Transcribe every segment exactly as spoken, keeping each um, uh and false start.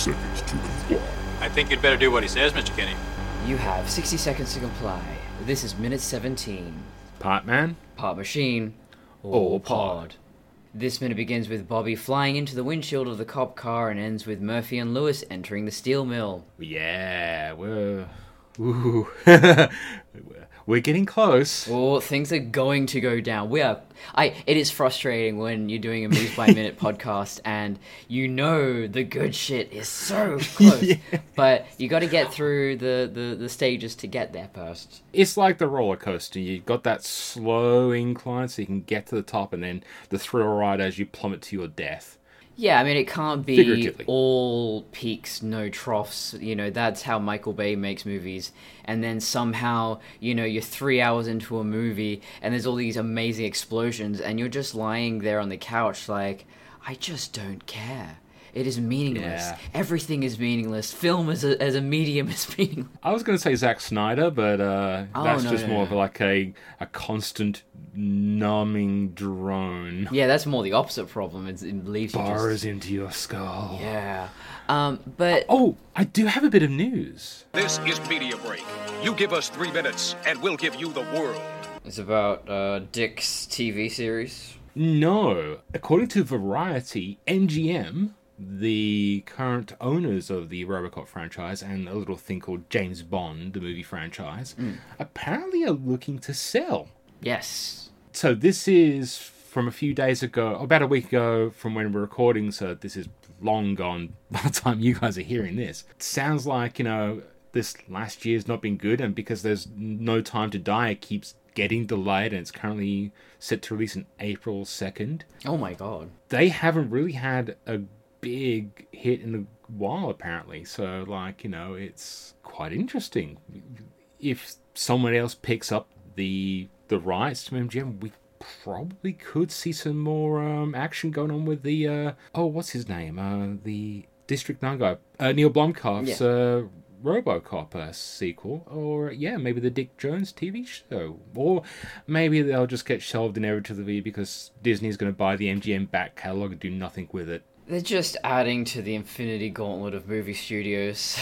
seconds to comply. I think you'd better do what he says, Mister Kenny. You have sixty seconds to comply. This is minute seventeen. Part man? Part machine. Or Or pod. pod. This minute begins with Bobby flying into the windshield of the cop car and ends with Murphy and Lewis entering the steel mill. Yeah, we're... Ooh. We're getting close. Oh, things are going to go down. We are. I. It is frustrating when you're doing a minute by minute podcast and you know the good shit is so close, Yeah. but you got to get through the, the the stages to get there first. It's like the roller coaster. You've got that slow incline so you can get to the top, and then the thrill ride as you plummet to your death. Yeah, I mean, it can't be Figuratively. all peaks, no troughs. You know, that's how Michael Bay makes movies. And then somehow, you know, you're three hours into a movie and there's all these amazing explosions and you're just lying there on the couch like, I just don't care. It is meaningless. Yeah. Everything is meaningless. Film as a, as a medium is meaningless. I was going to say Zack Snyder, but uh, Oh, that's no, just no, more no. of like a, a constant numbing drone. Yeah, that's more the opposite problem. It's, it leaves you Bars just... into your skull. Yeah. Um, but... Oh, I do have a bit of news. This is Media Break. You give us three minutes, and we'll give you the world. It's about uh, Dick's T V series. No. According to Variety, M G M, the current owners of the RoboCop franchise and a little thing called James Bond, the movie franchise, apparently are looking to sell. Yes. So this is from a few days ago, about a week ago from when we're recording, so this is long gone by the time you guys are hearing this. It sounds like, you know, this last year's not been good, and because there's no time to die, it keeps getting delayed, and it's currently set to release on April second. Oh my god. They haven't really had a big hit in a while, apparently, so, like, you know, it's quite interesting. If someone else picks up the the rights to M G M, we probably could see some more um, action going on with the, uh, oh, what's his name? Uh, the District nine guy, uh, Neil Blomkamp's Yeah. uh, RoboCop uh, sequel, or, yeah, maybe the Dick Jones T V show, or maybe they'll just get shelved inevitably because Disney's going to buy the M G M back catalogue and do nothing with it. They're just adding to the Infinity Gauntlet of movie studios.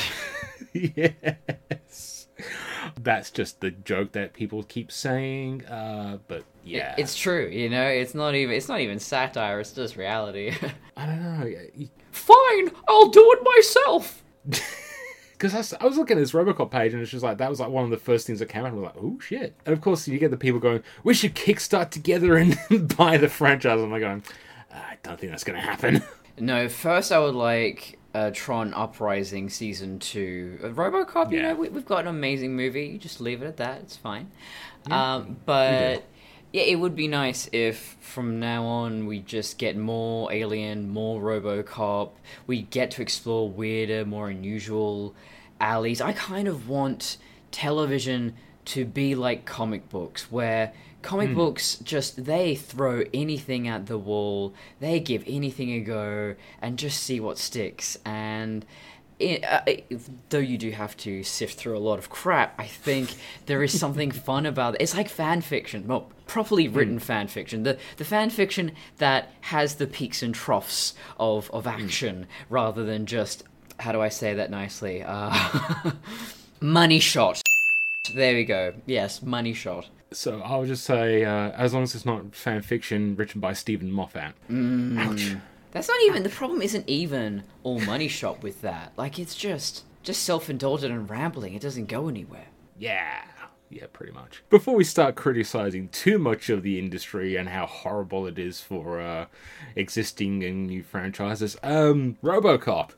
Yes. That's just the joke that people keep saying, uh, but yeah. It's true, you know. It's not even. It's not even satire. It's just reality. I don't know. you- Fine, I'll do it myself. Because I, was- I was looking at this Robocop page, and it's just like, that was like one of the first things that came out. I was like, oh shit. And of course, you get the people going, we should kickstart together and buy the franchise. And I'm going, I don't think that's going to happen. No, first I would like uh, Tron Uprising Season two. Uh, RoboCop, you Yeah. know, we, we've got an amazing movie. You just leave it at that. It's fine. um, but yeah, it would be nice if from now on we just get more Alien, more RoboCop. We get to explore weirder, more unusual alleys. I kind of want television to be like comic books, where comic books just, they throw anything at the wall, they give anything a go, and just see what sticks. And it, uh, it, though you do have to sift through a lot of crap, I think there is something fun about it. It's like fan fiction, well, properly written fan fiction. The the fan fiction that has the peaks and troughs of, of action, rather than just, how do I say that nicely? Uh, money shot. There we go. Yes, money shot. So I'll just say, uh, as long as it's not fan fiction written by Stephen Moffat. Ouch. That's not even, the problem isn't even all money shot with that. Like, it's just, just self-indulgent and rambling. It doesn't go anywhere. Yeah. Yeah, pretty much. Before we start criticizing too much of the industry and how horrible it is for uh, existing and new franchises, um, RoboCop.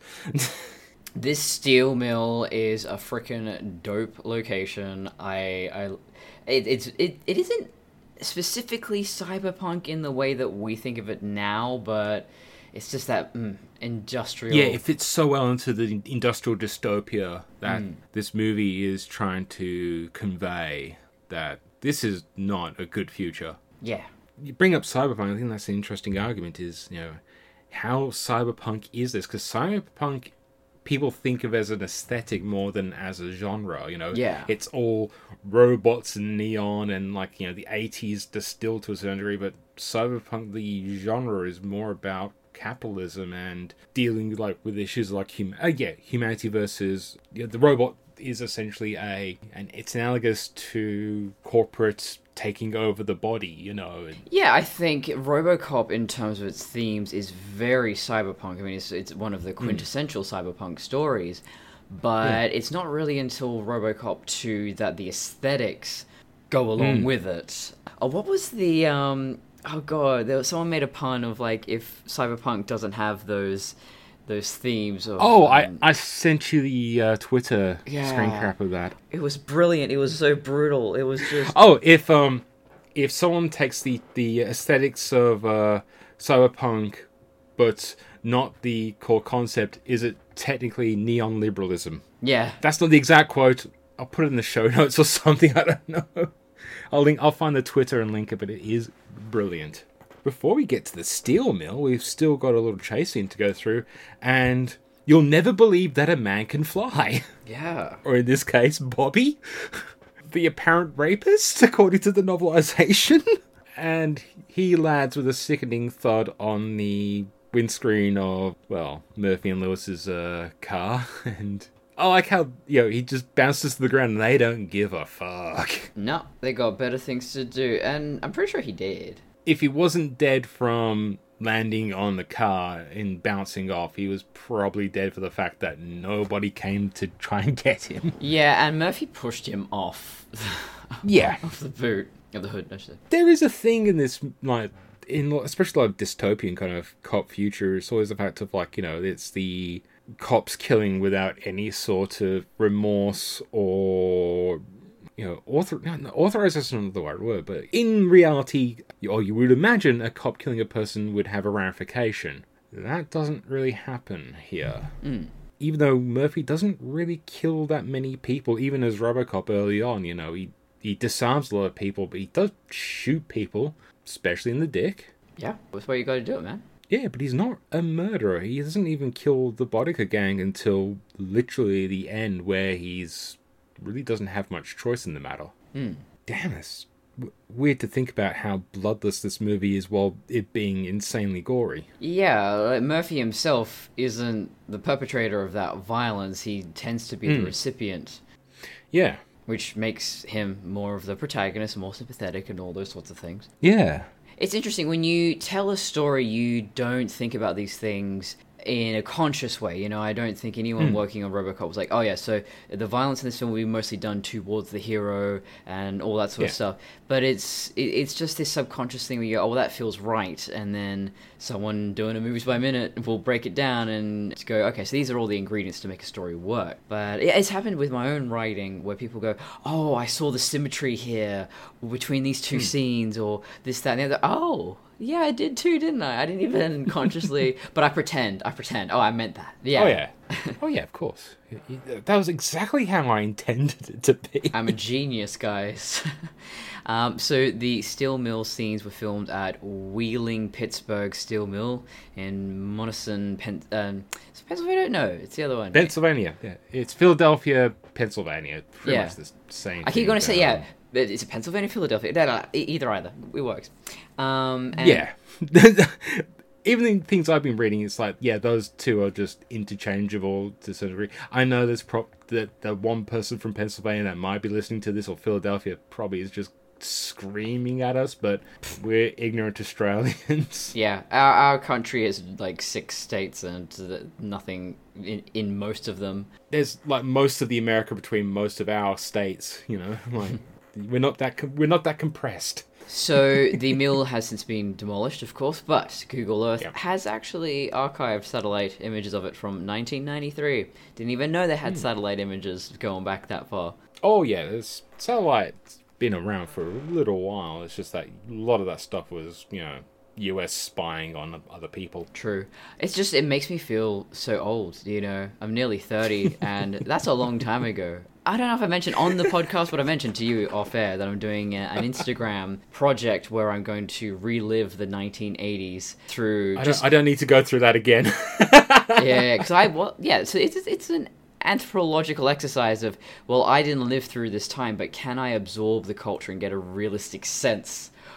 This steel mill is a freaking dope location. I, I, it, it's, it, it isn't specifically cyberpunk in the way that we think of it now, but it's just that mm, industrial. Yeah, it fits so well into the industrial dystopia that this movie is trying to convey, that this is not a good future. Yeah. You bring up cyberpunk, I think that's an interesting argument, is, you know, how cyberpunk is this? Because cyberpunk, people think of as an aesthetic more than as a genre, you know? Yeah. It's all robots and neon and, like, you know, the eighties distilled to a certain degree, but cyberpunk, the genre, is more about capitalism and dealing like with issues like hum- uh, yeah, humanity versus you know, the robot is essentially a and it's analogous to corporate taking over the body, you know. And... Yeah, I think RoboCop, in terms of its themes, is very cyberpunk. I mean, it's it's one of the quintessential mm. cyberpunk stories, but yeah. it's not really until RoboCop two that the aesthetics go along mm. with it. Oh, what was the um? Oh god, there was, someone made a pun of like if cyberpunk doesn't have those. Those themes of, oh um, I, I sent you the uh, Twitter yeah, screen cap of that. It was brilliant. It was so brutal. It was just oh if um if someone takes the the aesthetics of uh cyberpunk but not the core concept, is it technically neon liberalism? Yeah, that's not the exact quote. I'll put it in the show notes or something. I don't know. I'll link I'll find the Twitter and link it, but it is brilliant. Before we get to the steel mill, we've still got a little chase scene to go through, and you'll never believe that a man can fly. Yeah. Or in this case, Bobby, the apparent rapist, according to the novelization. And he lands with a sickening thud on the windscreen of, well, Murphy and Lewis's uh, car, and... I like how, you know, he just bounces to the ground and they don't give a fuck. No, they got better things to do, and I'm pretty sure he did. If he wasn't dead from landing on the car and bouncing off, he was probably dead for the fact that nobody came to try and get him. Yeah, and Murphy pushed him off. yeah, off the boot of the hood. Actually, there is a thing in this, like, in especially like dystopian kind of cop future. It's always the fact of like, you know, it's the cops killing without any sort of remorse or. You know, author, no, authorize is not the right word, but in reality, or you would imagine a cop killing a person would have a ramification. That doesn't really happen here. Mm. Even though Murphy doesn't really kill that many people, even as RoboCop early on, you know, he, he disarms a lot of people, but he does shoot people, especially in the dick. Yeah, that's why you gotta do it, man. Yeah, but he's not a murderer. He doesn't even kill the Bodica gang until literally the end, where he's... really doesn't have much choice in the matter. Mm. Damn, it's w- weird to think about how bloodless this movie is while it being insanely gory. Yeah, like Murphy himself isn't the perpetrator of that violence. He tends to be mm. the recipient. Yeah. Which makes him more of the protagonist, more sympathetic and all those sorts of things. Yeah. It's interesting, when you tell a story, you don't think about these things in a conscious way. You know, I don't think anyone mm. working on RoboCop was like, oh yeah, so the violence in this film will be mostly done towards the hero and all that sort yeah. of stuff. But it's it, it's just this subconscious thing where you go, oh, well, that feels right. And then someone doing a movies by minute will break it down and go, okay, so these are all the ingredients to make a story work. But it's happened with my own writing where people go, oh, I saw the symmetry here between these two mm. scenes, or this, that, and the other. Oh, yeah, I did too, didn't I? I didn't even consciously, but I pretend. I pretend. Oh, I meant that. Yeah. Oh, yeah. Oh, yeah, of course. That was exactly how I intended it to be. I'm a genius, guys. um, so the steel mill scenes were filmed at Wheeling Pittsburgh Steel Mill in Monessen, Pen- um, Pennsylvania? No, it's the other one. Pennsylvania, yeah. It's Philadelphia, Pennsylvania. Pretty yeah. much the same I keep thing, going to say, yeah. Um, It's Pennsylvania, Philadelphia. No, no, either, either. It works. Um, and yeah. Even in things I've been reading, it's like, yeah, those two are just interchangeable to a certain degree. I know there's pro- that the one person from Pennsylvania that might be listening to this, or Philadelphia, probably is just screaming at us, but we're ignorant Australians. Yeah, our, our country is like six states and nothing in, in most of them. There's like most of the America between most of our states, you know, like we're not that com- we're not that compressed. So the mill has since been demolished, of course, but Google Earth yep. has actually archived satellite images of it from nineteen ninety-three. Didn't even know they had mm. satellite images going back that far. Oh yeah, there's satellites been around for a little while. It's just that a lot of that stuff was, you know, U S spying on other people. True. It's just, it makes me feel so old, you know. I'm nearly thirty, and that's a long time ago. I don't know if I mentioned on the podcast, but I mentioned to you off air that I'm doing a, an Instagram project where I'm going to relive the nineteen eighties through... I, just... don't, I don't need to go through that again. yeah, because I... Well, yeah, so it's, it's an anthropological exercise of, well, I didn't live through this time, but can I absorb the culture and get a realistic sense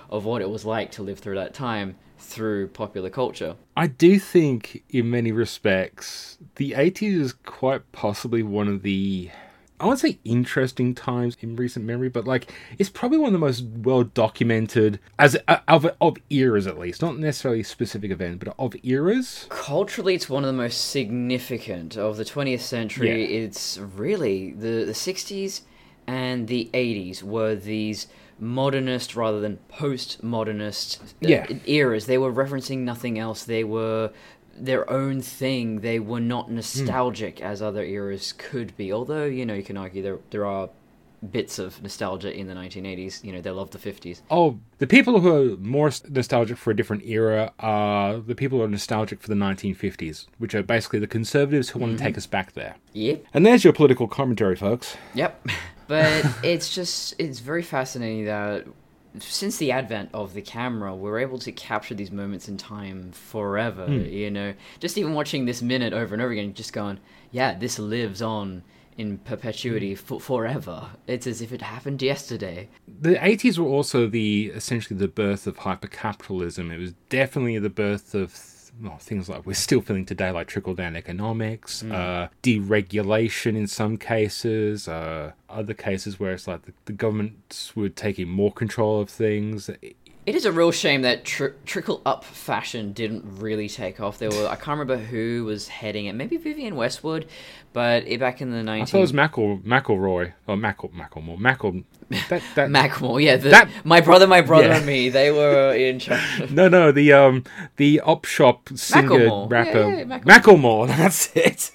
of what it was like to live through that time through popular culture. I do think, in many respects, the eighties is quite possibly one of the, I won't say interesting times in recent memory, but like it's probably one of the most well documented as uh, of of eras, at least, not necessarily a specific event, but of eras. Culturally, it's one of the most significant of the twentieth century. Yeah. It's really the the sixties and the eighties were these modernist rather than postmodernist uh, Yeah. eras. They were referencing nothing else. They were their own thing. They were not nostalgic as other eras could be. Although, you know, you can argue there there are bits of nostalgia in the nineteen eighties. You know, they love the fifties. Oh, the people who are more nostalgic for a different era are the people who are nostalgic for the nineteen fifties, which are basically the conservatives who want to take us back there. Yep. And there's your political commentary, folks. Yep. But it's just, it's very fascinating that since the advent of the camera, we're able to capture these moments in time forever, Hmm. you know? Just even watching this minute over and over again, just going, yeah, this lives on in perpetuity for forever. It's as if it happened yesterday. The eighties were also the essentially the birth of hypercapitalism. It was definitely the birth of well, things like we're still feeling today, like trickle-down economics, Mm. uh, deregulation in some cases, uh, other cases where it's like the, the governments were taking more control of things. It is a real shame that tr- trickle-up fashion didn't really take off. There were I can't remember who was heading it. Maybe Vivienne Westwood, but it, back in the nineteen... I thought it was Mackle, McElroy, or Mackle, Macklemore, Mackle... That, that, Macklemore, yeah. The, that- my brother, my brother yeah. and me, they were in charge. No, no, the um, the op shop singer Macklemore. rapper Yeah, yeah, Macklemore. Macklemore. That's it.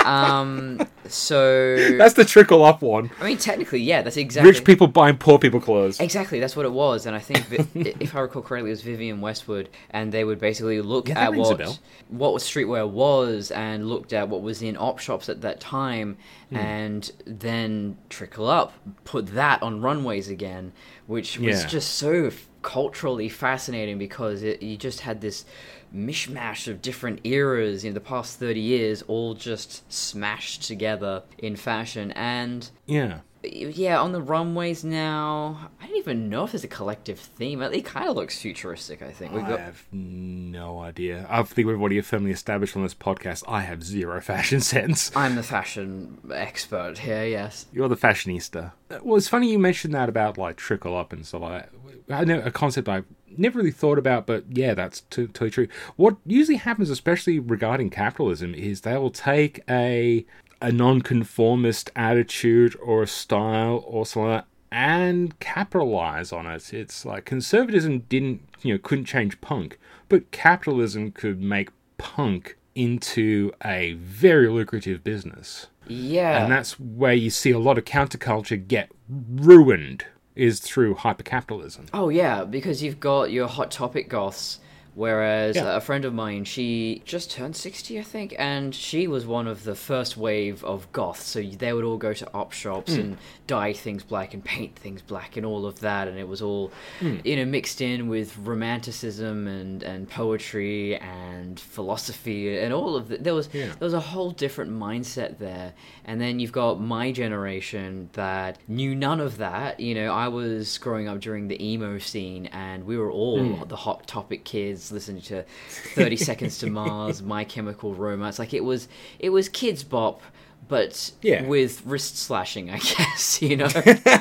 Um, so... That's the trickle up one. I mean, technically, yeah, that's exactly... Rich people buying poor people clothes. Exactly, that's what it was, and I think, Vi- if I recall correctly, it was Vivienne Westwood, and they would basically look Yeah, that at rings a what bell. what streetwear was, and looked at what was in op shops at that time, Hmm. and then trickle up, put that on runways again, which was Yeah. just so f- culturally fascinating because it, you just had this mishmash of different eras in the past thirty years all just smashed together in fashion. And Yeah. yeah, on the runways now, I don't even know if there's a collective theme. It kind of looks futuristic, I think. We've I got have no idea. I think we've already firmly established on this podcast, I have zero fashion sense. I'm the fashion expert here, yes. You're the fashionista. Well, it's funny you mentioned that about like trickle up and stuff like that. I know a concept I never really thought about, but yeah, that's t- totally true. What usually happens, especially regarding capitalism, is they will take a a nonconformist attitude or a style or something like that and capitalize on it. It's like conservatism didn't, you know, couldn't change punk, but capitalism could make punk into a very lucrative business. Yeah. And that's where you see a lot of counterculture get ruined, is through hypercapitalism. Oh, yeah, because you've got your Hot Topic goths, whereas Yeah. a friend of mine, she just turned sixty, I think, and she was one of the first wave of goths, so they would all go to op shops and dye things black and paint things black and all of that, and it was all, you know, mixed in with romanticism and, and poetry and philosophy and all of that. There was, Yeah. there was a whole different mindset there, and then you've got my generation that knew none of that. You know, I was growing up during the emo scene, and we were all the Hot Topic kids listening to thirty Seconds to Mars, My Chemical Romance. Like, it was it was kids bop, but Yeah. with wrist slashing, I guess, you know.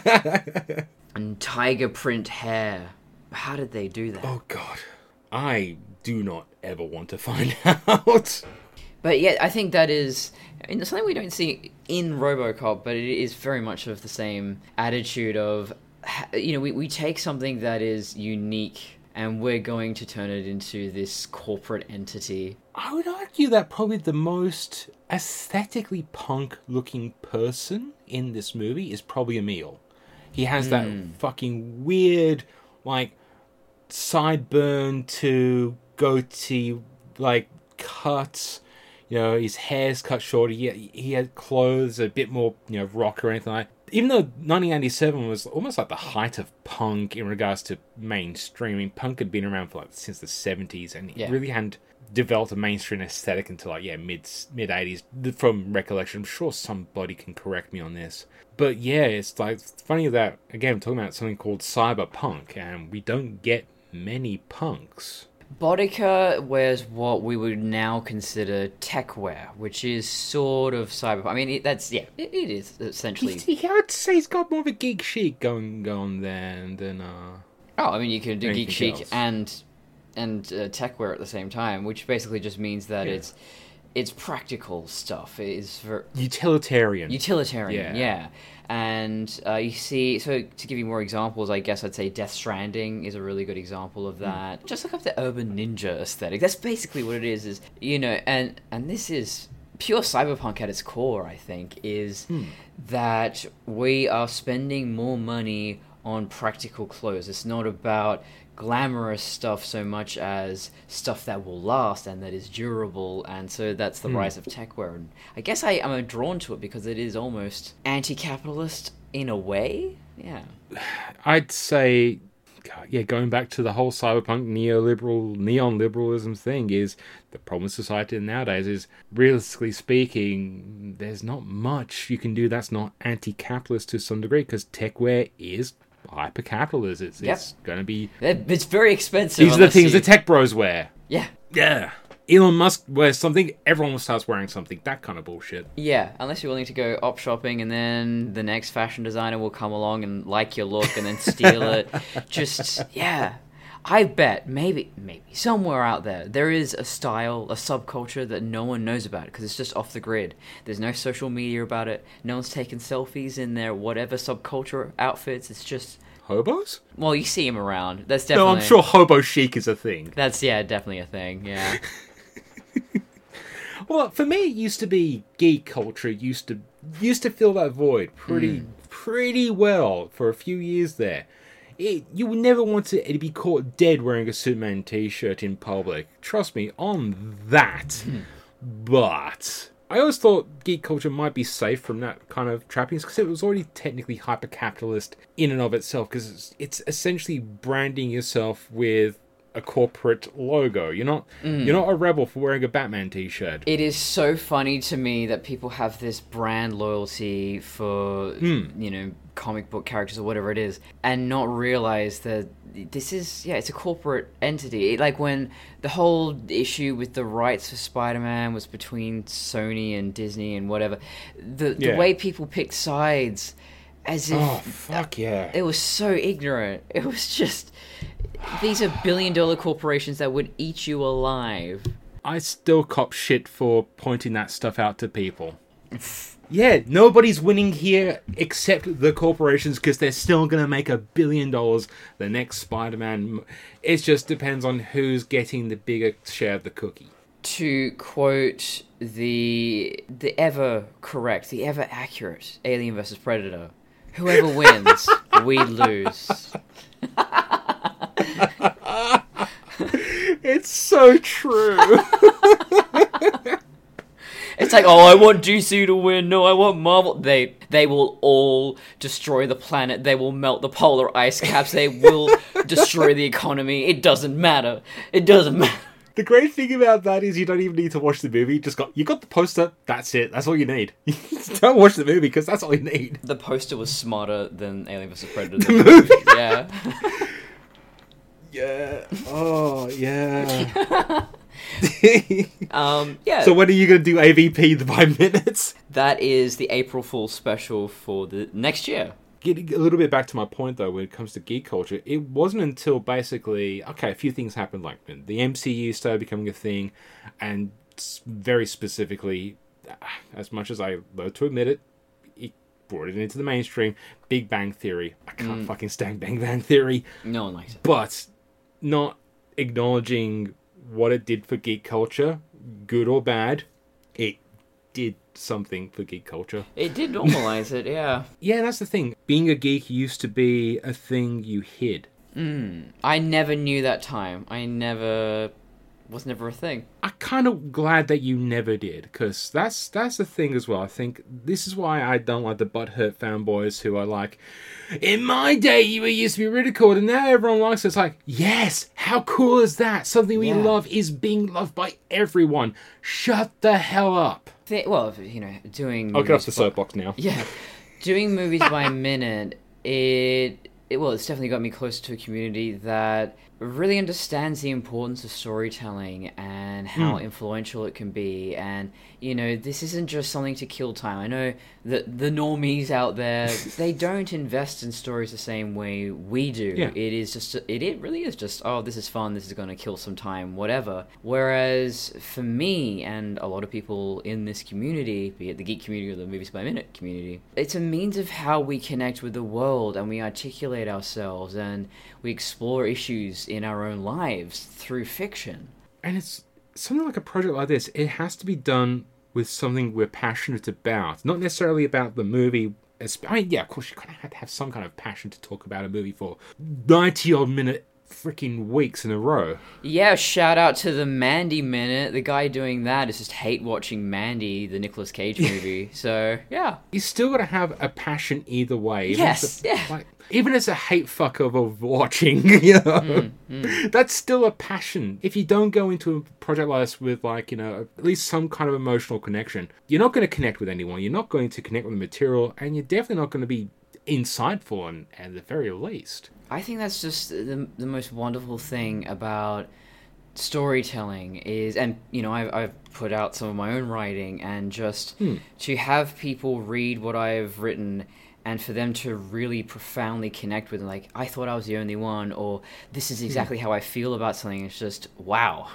And tiger print hair. How did they do that? Oh god. I do not ever want to find out. But yeah, I think that is I mean, something we don't see in RoboCop, but it is very much of the same attitude of, you know, we, we take something that is unique and we're going to turn it into this corporate entity. I would argue that probably the most aesthetically punk looking person in this movie is probably Emil. He has that fucking weird, like, sideburn to goatee, like, cut. You know, his hair's cut short. He, he had clothes a bit more, you know, rock or anything like that. even though nineteen ninety-seven was almost like the height of punk in regards to mainstreaming, punk had been around for like since the seventies, and Yeah. it really hadn't developed a mainstream aesthetic until like yeah mid mid eighties. From recollection, I'm sure somebody can correct me on this, but yeah, it's like it's funny that again I'm talking about something called cyberpunk, and we don't get many punks. Bodica wears what we would now consider tech wear, which is sort of cyber. I mean, it, that's yeah, it, it is essentially. Yeah, I'd say he's got more of a geek chic going on there than uh. Oh, I mean, you can do geek Anything chic else. and and uh, tech wear at the same time, which basically just means that Yeah. it's it's practical stuff. It is for Utilitarian. utilitarian, Yeah. yeah. And uh, you see, so to give you more examples, I guess I'd say Death Stranding is a really good example of that. Just look up the urban ninja aesthetic. That's basically what it is. Is you know, and and this is pure cyberpunk at its core. I think is that we are spending more money on practical clothes. It's not about glamorous stuff so much as stuff that will last and that is durable, and so that's the rise of tech wear. And I guess I am drawn to it because it is almost anti-capitalist in a way. Yeah. I'd say, God, yeah, going back to the whole cyberpunk neoliberal, neon liberalism thing is the problem with society nowadays is, realistically speaking, there's not much you can do that's not anti-capitalist to some degree, because techwear is hyper-capitalist. It's, Yep. it's going to be... It- It's very expensive. These are the unless things you- the tech bros wear. Yeah. Yeah. Elon Musk wears something, everyone starts wearing something. That kind of bullshit. Yeah, unless you're willing to go op shopping and then the next fashion designer will come along and like your look and then steal it. Just, yeah. I bet, maybe, maybe, somewhere out there, there is a style, a subculture that no one knows about because it's just off the grid. There's no social media about it. No one's taking selfies in their whatever subculture outfits. It's just, Hobos? well, you see them around. That's definitely... No, I'm sure hobo chic is a thing. That's, yeah, definitely a thing, yeah. Well, for me, it used to be geek culture. Used to used to fill that void pretty pretty well for a few years there. It, you would never want to be caught dead wearing a Superman t-shirt in public. Trust me on that. But I always thought geek culture might be safe from that kind of trappings because it was already technically hyper-capitalist in and of itself, because it's, it's essentially branding yourself with a corporate logo. You're not you're not a rebel for wearing a Batman t-shirt. It is so funny to me that people have this brand loyalty for, you know, comic book characters or whatever it is, and not realize that this is, yeah, it's a corporate entity. It, like when the whole issue with the rights for Spider-Man was between Sony and Disney and whatever, the, the Yeah. way people picked sides as if... Oh, fuck yeah. It was so ignorant. It was just... These are billion-dollar corporations that would eat you alive. I still cop shit for pointing that stuff out to people. Yeah, nobody's winning here except the corporations because they're still going to make a billion dollars the next Spider-Man. It just depends on who's getting the bigger share of the cookie. To quote the the ever correct, the ever accurate Alien versus Predator, whoever wins, we lose. It's so true. It's like, oh, I want D C to win. No, I want Marvel. They they will all destroy the planet. They will melt the polar ice caps. They will destroy the economy. It doesn't matter. It doesn't matter. The great thing about that is you don't even need to watch the movie. You just got you got the poster. That's it. That's all you need. Don't watch the movie because that's all you need. The poster was smarter than Alien versus Predator. The movie, yeah. Yeah. Oh, yeah. Um, yeah. So when are you going to do A V P the by minutes? That is the April Fool's special for the next year. Getting a little bit back to my point, though, when it comes to geek culture, it wasn't until basically, okay, a few things happened, like the M C U started becoming a thing, and very specifically, as much as I loathe to admit it, it brought it into the mainstream, Big Bang Theory. I can't fucking stand Big Bang Theory. No one likes it. But not acknowledging what it did for geek culture, good or bad, it did something for geek culture. It did normalize it, yeah. Yeah, that's the thing. Being a geek used to be a thing you hid. I never knew that time. I never was never a thing. I'm kind of glad that you never did, because that's that's the thing as well. I think this is why I don't like the butthurt fanboys who are like, in my day you were used to be ridiculed and now everyone likes it. It's like, yes, how cool is that? Something we Yeah. love is being loved by everyone. Shut the hell up. Th- well, you know, doing... I'll get off movies the by- soapbox now. Yeah. Doing movies by minute, it, it... Well, it's definitely got me closer to a community that really understands the importance of storytelling and how influential it can be. And, you know, this isn't just something to kill time. I know that the normies out there, they don't invest in stories the same way we do. Yeah. It is just, it, it really is just, oh, this is fun, this is going to kill some time, whatever. Whereas for me and a lot of people in this community, be it the geek community or the movies by minute community, it's a means of how we connect with the world and we articulate ourselves and we explore issues in our own lives through fiction. And it's something like a project like this, it has to be done with something we're passionate about. Not necessarily about the movie. I mean, yeah, of course, you kind of have to have some kind of passion to talk about a movie for ninety-odd minute freaking weeks in a row. Yeah, shout out to the Mandy Minute. The guy doing that is just hate watching Mandy, the Nicolas Cage movie. So, yeah. You still got to have a passion either way. Even Yes, as a, yeah. Like, even as a hate fucker of watching, you know, Mm, mm. that's still a passion. If you don't go into a project like this with, like, you know, at least some kind of emotional connection, you're not going to connect with anyone. You're not going to connect with the material, and you're definitely not going to be insightful, and at the very least. I think that's just the, the most wonderful thing about storytelling is, and, you know, I've, I've put out some of my own writing, and just Hmm. to have people read what I've written and for them to really profoundly connect with it, like, I thought I was the only one, or this is exactly how I feel about something. It's just, wow.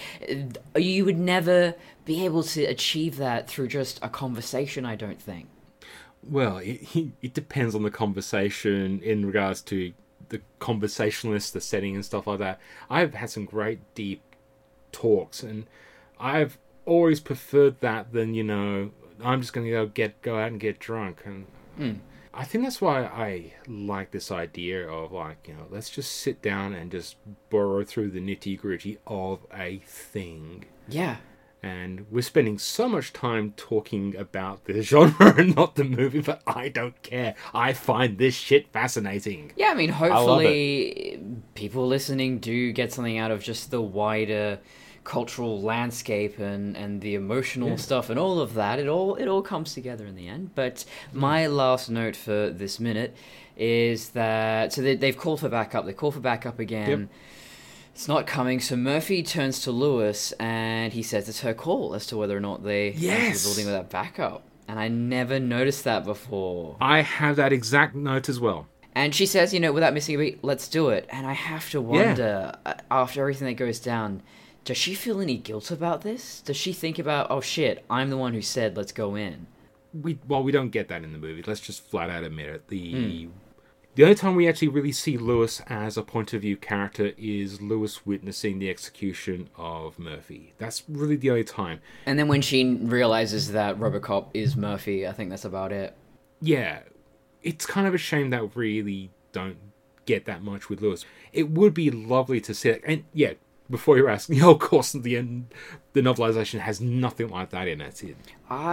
You would never be able to achieve that through just a conversation, I don't think. Well, it, it depends on the conversation in regards to the conversationalist, the setting and stuff like that. I've had some great deep talks, and I've always preferred that than, you know, I'm just going to go get go out and get drunk. And Mm. I think that's why I like this idea of, like, you know, let's just sit down and just burrow through the nitty gritty of a thing. Yeah. And we're spending so much time talking about the genre and not the movie, but I don't care. I find this shit fascinating. Yeah, I mean, love hopefully people listening do get something out of just the wider cultural landscape and, and the emotional Yeah. stuff and all of that. It all it all comes together in the end. But my last note for this minute is that so they, they've called for backup. They call for backup again. Yep. It's not coming. So Murphy turns to Lewis and he says it's her call as to whether or not they Yes. enter the building with that backup. And I never noticed that before. I have that exact note as well. And she says, you know, without missing a beat, let's do it. And I have to wonder, uh after everything that goes down, does she feel any guilt about this? Does she think about, oh shit, I'm the one who said let's go in? We well, we don't get that in the movie. Let's just flat out admit it. The the only time we actually really see Lewis as a point of view character is Lewis witnessing the execution of Murphy. That's really the only time. And then when she realizes that RoboCop is Murphy, I think that's about it. Yeah, it's kind of a shame that we really don't get that much with Lewis. It would be lovely to see it. And yeah, before you're asking, oh, of course, the end, the novelization has nothing like that in it. It-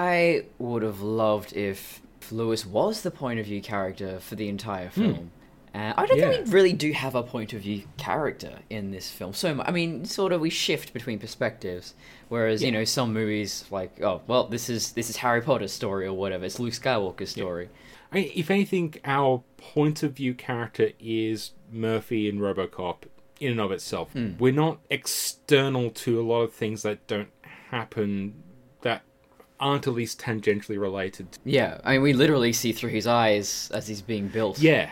I would have loved if Lewis was the point of view character for the entire film. Uh, I don't Yeah. think we really do have a point of view character in this film so much. I mean, sort of we shift between perspectives, whereas you know some movies like, oh well, this is this is Harry Potter's story or whatever. It's Luke Skywalker's story. I mean, if anything, our point of view character is Murphy in RoboCop in and of itself. We're not external to a lot of things that don't happen that aren't at least tangentially related. Yeah, I mean, we literally see through his eyes as he's being built. Yeah,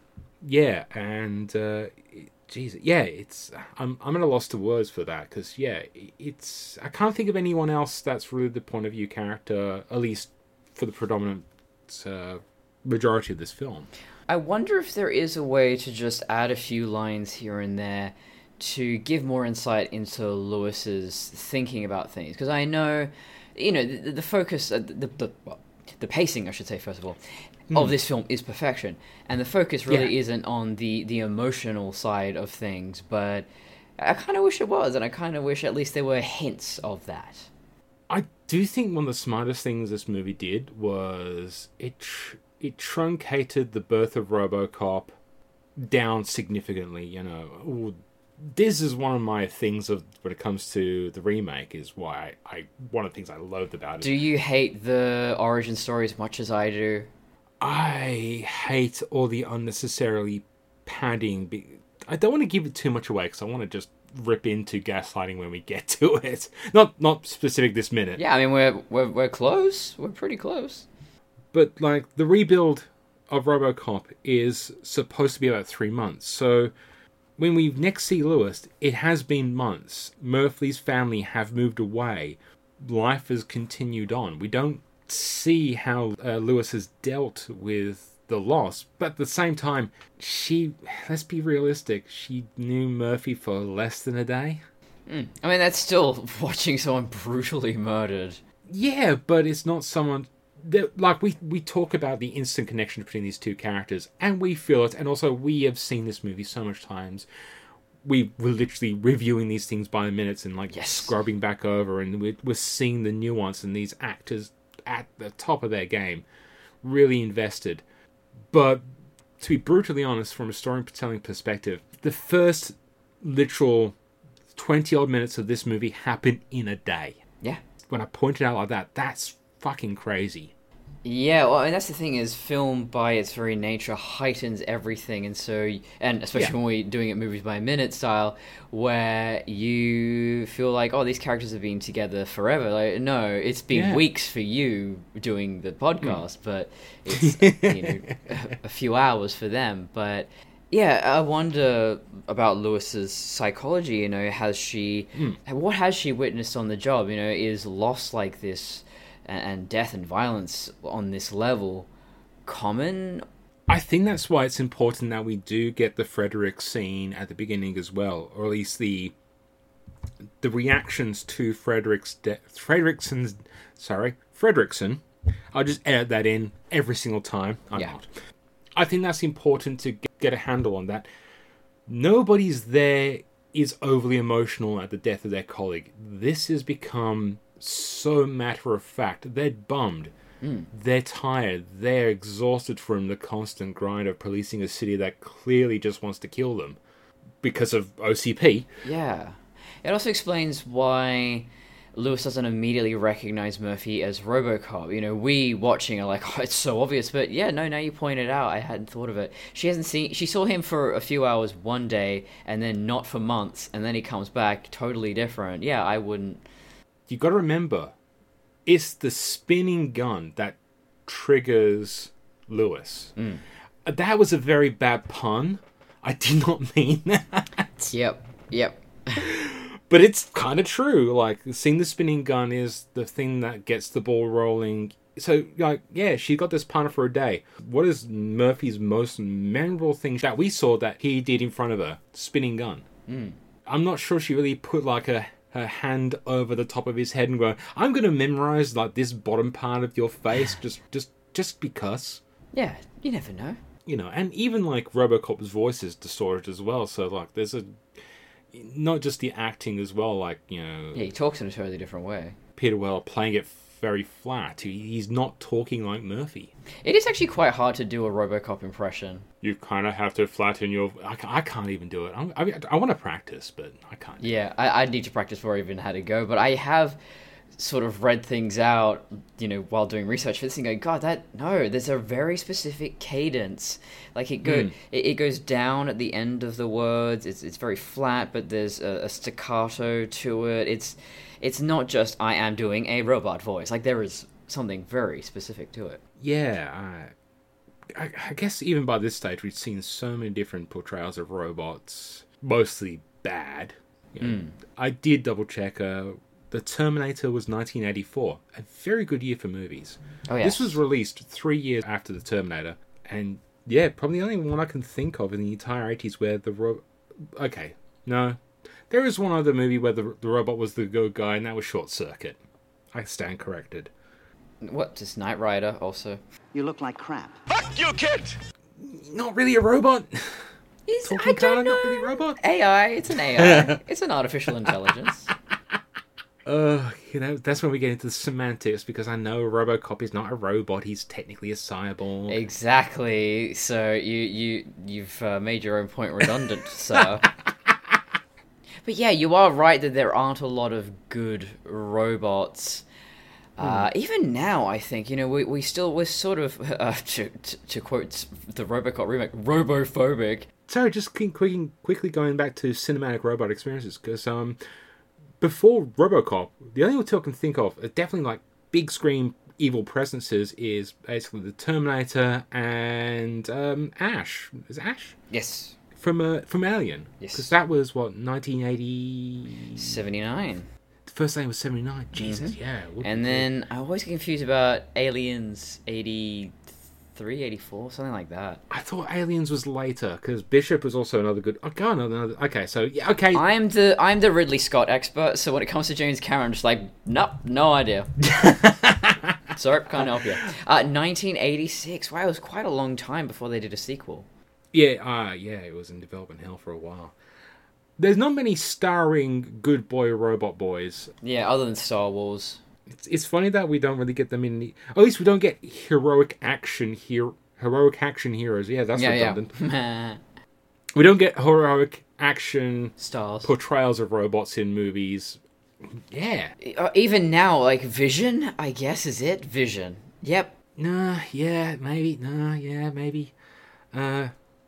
yeah, and uh, geez, yeah, it's I'm I'm at a loss to words for that because yeah, it's I can't think of anyone else that's really the point of view character, at least for the predominant uh, majority of this film. I wonder if there is a way to just add a few lines here and there to give more insight into Lewis's thinking about things. Because I know, you know, the, the focus, uh, the, the, well, the pacing, I should say, first of all, of this film is perfection. And the focus really Yeah. isn't on the, the emotional side of things, but I kind of wish it was, and I kind of wish at least there were hints of that. I do think one of the smartest things this movie did was it tr- it truncated the birth of RoboCop down significantly. You know, this is one of my things of when it comes to the remake is why I, I one of the things I loathed about it. Do you hate the origin story as much as I do? I hate all the unnecessarily padding. I don't want to give it too much away because I want to just rip into gaslighting when we get to it. Not not specific this minute. Yeah, I mean we're we're we're close. We're pretty close. But like the rebuild of RoboCop is supposed to be about three months. So when we next see Lewis, it has been months. Murphy's family have moved away. Life has continued on. We don't see how uh, Lewis has dealt with the loss, but at the same time, she, let's be realistic, she knew Murphy for less than a day. Mm. I mean, that's still watching someone brutally murdered. Yeah, but it's not someone that, like, we, we talk about the instant connection between these two characters, and we feel it, and also we have seen this movie so much times. We were literally reviewing these things by the minutes and, like, yes. scrubbing back over, and we're, we're seeing the nuance in these actors at the top of their game, really invested. But to be brutally honest, from a storytelling perspective, the first literal twenty-odd minutes of this movie happened in a day. Yeah. When I point it out like that, that's fucking crazy. Yeah, well, I mean, that's the thing is film by its very nature heightens everything, and so, and especially yeah. when we're doing it movies by minute style, where you feel like, oh, these characters have been together forever. Like, no, it's been yeah. weeks for you doing the podcast, mm. but it's you know a, a few hours for them. But yeah, I wonder about Lewis's psychology. You know, has she, mm. what has she witnessed on the job? You know, is loss like this and death and violence on this level common? I think that's why it's important that we do get the Frederick scene at the beginning as well, or at least the the reactions to Frederick's death. Fredrickson's, sorry, Fredrickson. I'll just edit that in every single time. I'm yeah. not. I think that's important to get a handle on that. Nobody's there is overly emotional at the death of their colleague. This has become so matter of fact. They're bummed. Mm. They're tired. They're exhausted from the constant grind of policing a city that clearly just wants to kill them because of O C P. Yeah. It also explains why Lewis doesn't immediately recognize Murphy as RoboCop. You know, we watching are like, oh, it's so obvious. But yeah, no, now you point it out. I hadn't thought of it. She hasn't seen. She saw him for a few hours one day, and then not for months, and then he comes back totally different. Yeah, I wouldn't. You got to remember, it's the spinning gun that triggers Lewis. Mm. That was a very bad pun. I did not mean that. Yep, yep. But it's kind of true. Like, seeing the spinning gun is the thing that gets the ball rolling. So, like, yeah, she got this pun for a day. What is Murphy's most memorable thing that we saw that he did in front of her? Spinning gun. Mm. I'm not sure she really put, like, a... her hand over the top of his head and go, I'm going to memorize like this bottom part of your face just just just because. Yeah, you never know. You know, and even like RoboCop's voice is distorted as well, so like there's a not just the acting as well, like, you know, yeah, he talks in a totally different way. Peter Weller playing it very flat. He, he's not talking like Murphy. It is actually quite hard to do a RoboCop impression. You kind of have to flatten your... I, I can't even do it. I'm, I mean, I want to practice, but I can't. Yeah, I, I need to practice before I even had to go. But I have sort of read things out, you know, while doing research for this thing, going, God, that... No, there's a very specific cadence. Like, it, go, mm. it, it goes down at the end of the words. It's it's very flat, but there's a, a staccato to it. It's... It's not just, I am doing a robot voice. Like, there is something very specific to it. Yeah, I, I, I guess even by this stage, we've seen so many different portrayals of robots, mostly bad. You know, mm. I did double-check, uh, The Terminator was nineteen eighty-four, a very good year for movies. Oh, yes. This was released three years after The Terminator, and yeah, probably the only one I can think of in the entire eighties where the... Ro- okay, no... There is one other movie where the the robot was the good guy, and that was Short Circuit. I stand corrected. What, just Knight Rider also? You look like crap. Fuck you, kid! Not really a robot. Is, talking I don't car, know. not really robot? A I, it's an A I. It's an artificial intelligence. Uh, you know, that's when we get into the semantics, because I know RoboCop is not a robot; he's technically a cyborg. Exactly. So you you you've uh, made your own point redundant. So, but yeah, you are right that there aren't a lot of good robots. Uh, even now, I think, you know, we, we still, we're sort of, uh, to, to, to quote the RoboCop remake, robophobic. Sorry, just quick, quick, quickly going back to cinematic robot experiences, because um, before RoboCop, the only two I can think of are definitely like big screen evil presences is basically the Terminator and um, Ash. Is it Ash? Yes. From uh, from Alien. Yes. Because that was, what, nineteen eighty... seventy-nine. The first name was seventy-nine. Jesus, Mm-hmm. yeah. And then I always get confused about Aliens eighty-three, eighty-four, something like that. I thought Aliens was later, because Bishop was also another good... Oh, God, another... Okay, so, yeah, okay. I'm the I'm the Ridley Scott expert, so when it comes to James Cameron, I'm just like, nope, no idea. Sorry, can't help you. Uh, nineteen eighty-six, wow, it was quite a long time before they did a sequel. Yeah, uh, yeah, it was in development hell for a while. There's not many starring good boy robot boys. Yeah, other than Star Wars. It's, it's funny that we don't really get them in the... At least we don't get heroic action here. Heroic action heroes. Yeah, that's Yeah, redundant. yeah. We don't get heroic action Stars. portrayals of robots in movies. Yeah. Uh, even now, like, Vision, I guess, is it? Vision. Yep. Nah, yeah, maybe. Nah, yeah, maybe. Uh...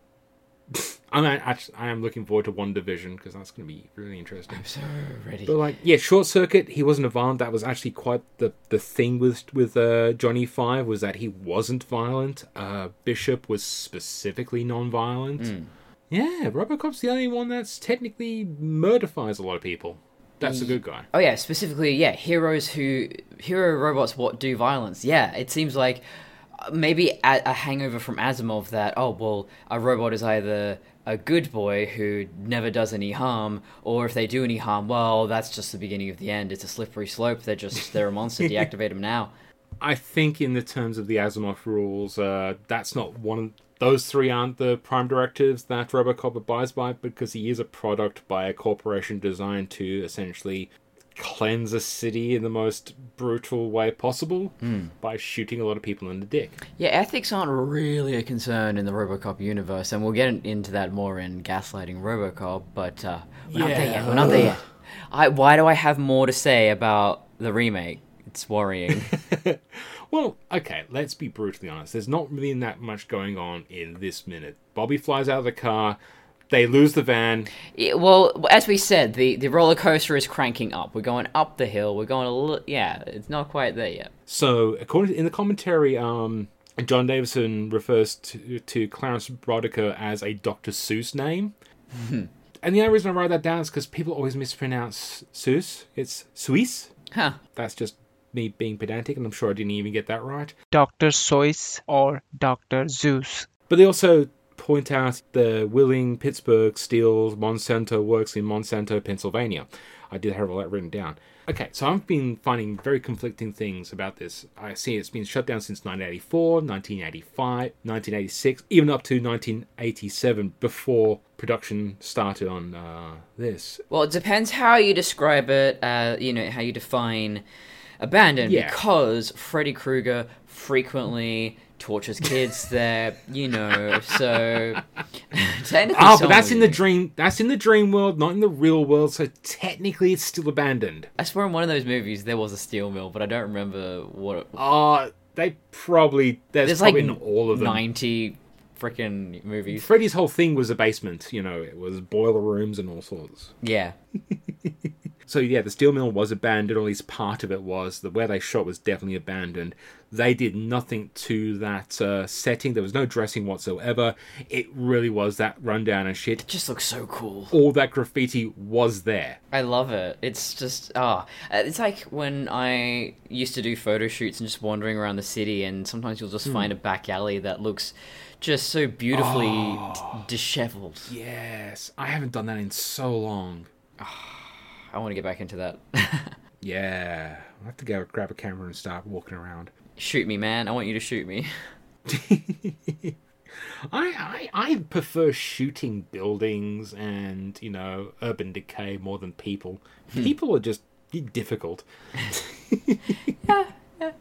I'm actually, I am looking forward to One Division, because that's going to be really interesting. I'm so ready. But like, yeah, Short Circuit, he wasn't a violent. That was actually quite the the thing with with uh, Johnny Five, was that he wasn't violent. Uh, Bishop was specifically non-violent. Mm. Yeah, RoboCop's the only one that's technically murderfies a lot of people. That's a good guy. Oh yeah, specifically, yeah, heroes who hero robots what do violence. Yeah, it seems like maybe a, a hangover from Asimov that, oh well, a robot is either a good boy who never does any harm, or if they do any harm, well, that's just the beginning of the end. It's a slippery slope. They're just they're a monster. Deactivate them now. I think in the terms of the Asimov rules, uh, that's not one. Those three aren't the prime directives that RoboCop abides by, because he is a product by a corporation designed to essentially cleanse a city in the most brutal way possible mm. by shooting a lot of people in the dick. Yeah, ethics aren't really a concern in the RoboCop universe, and we'll get into that more in Gaslighting RoboCop, but uh, we're yeah. not there yet. We're not there yet. I, why do I have more to say about the remake? It's worrying. Well, okay, let's be brutally honest. There's not really that much going on in this minute. Bobby flies out of the car. They lose the van. Yeah, well, as we said, the, the roller coaster is cranking up. We're going up the hill. We're going a little... Yeah, it's not quite there yet. So, according to, in the commentary, um, John Davison refers to, to Clarence Bodica as a Doctor Seuss name. And the only reason I wrote that down is because people always mispronounce Seuss. It's Suisse. Huh. That's just me being pedantic, and I'm sure I didn't even get that right. Doctor Seuss or Doctor Zeus. But they also point out the Willing, Pittsburgh, Steel, Monsanto works in Monsanto, Pennsylvania. I did have all that written down. Okay, so I've been finding very conflicting things about this. I see it's been shut down since nineteen eighty-four, nineteen eighty-five, nineteen eighty-six, even up to nineteen eighty-seven, before production started on uh, this. Well, it depends how you describe it, uh, you know, how you define abandoned, Yeah. because Freddy Krueger frequently tortures kids there, you know, so technically Oh, but some that's of in the you- dream. That's in the dream world, not in the real world. So technically, it's still abandoned. I swear in one of those movies there was a steel mill, but I don't remember what it Uh they probably there's, There's probably like not all of them. ninety freaking movies. Freddy's whole thing was a basement. You know, it was boiler rooms and all sorts. Yeah. So yeah, the steel mill was abandoned, or at least part of it was. The where they shot was definitely abandoned. They did nothing to that uh, setting. There was no dressing whatsoever. It really was that rundown and shit. It just looks so cool. All that graffiti was there. I love it. It's just, ah. It's like when I used to do photo shoots and just wandering around the city, and sometimes you'll just find a back alley that looks just so beautifully Oh. d- disheveled. Yes, I haven't done that in so long. I want to get back into that. Yeah, I'll have to go grab a camera and start walking around. Shoot me, man. I want you to shoot me. I, I I prefer shooting buildings and, you know, urban decay more than people. People are just difficult. yeah, yeah.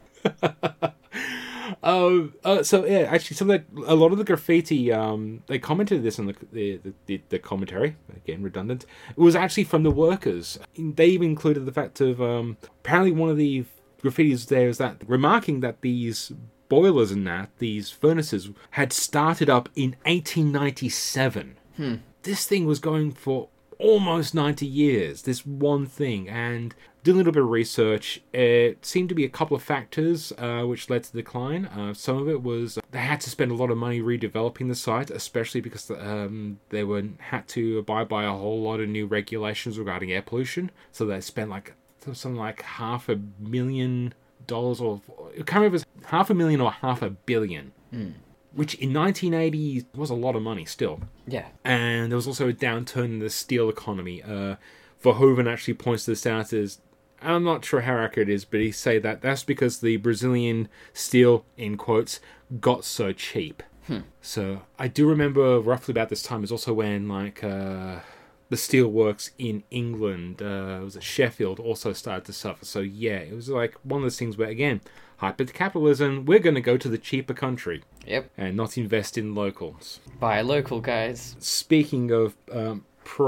Uh, uh, so yeah, actually, some of the, a lot of the graffiti, um, they commented this on the the, the the commentary. Again, redundant. It was actually from the workers. They even included the fact of um, apparently one of the graffitis there is that remarking that these boilers and that these furnaces had started up in eighteen ninety-seven. Hmm. This thing was going for almost ninety years. This one thing, and doing a little bit of research, it seemed to be a couple of factors uh, which led to the decline. Uh, some of it was they had to spend a lot of money redeveloping the site, especially because um, they were had to abide by a whole lot of new regulations regarding air pollution. So they spent like something like half a million dollars, or I can't remember if it was half a million or half a billion. Mm. Which in nineteen eighty was a lot of money still. Yeah. And there was also a downturn in the steel economy. Uh, Verhoeven actually points this out as, I'm not sure how accurate it is, but he say that that's because the Brazilian steel, in quotes, got so cheap. Hmm. So I do remember roughly about this time is also when like uh, the steelworks in England, uh, was it Sheffield, also started to suffer. So yeah, it was like one of those things where, again, hyper-capitalism, we're going to go to the cheaper country. Yep. And not invest in locals. Buy local, guys. Speaking of um,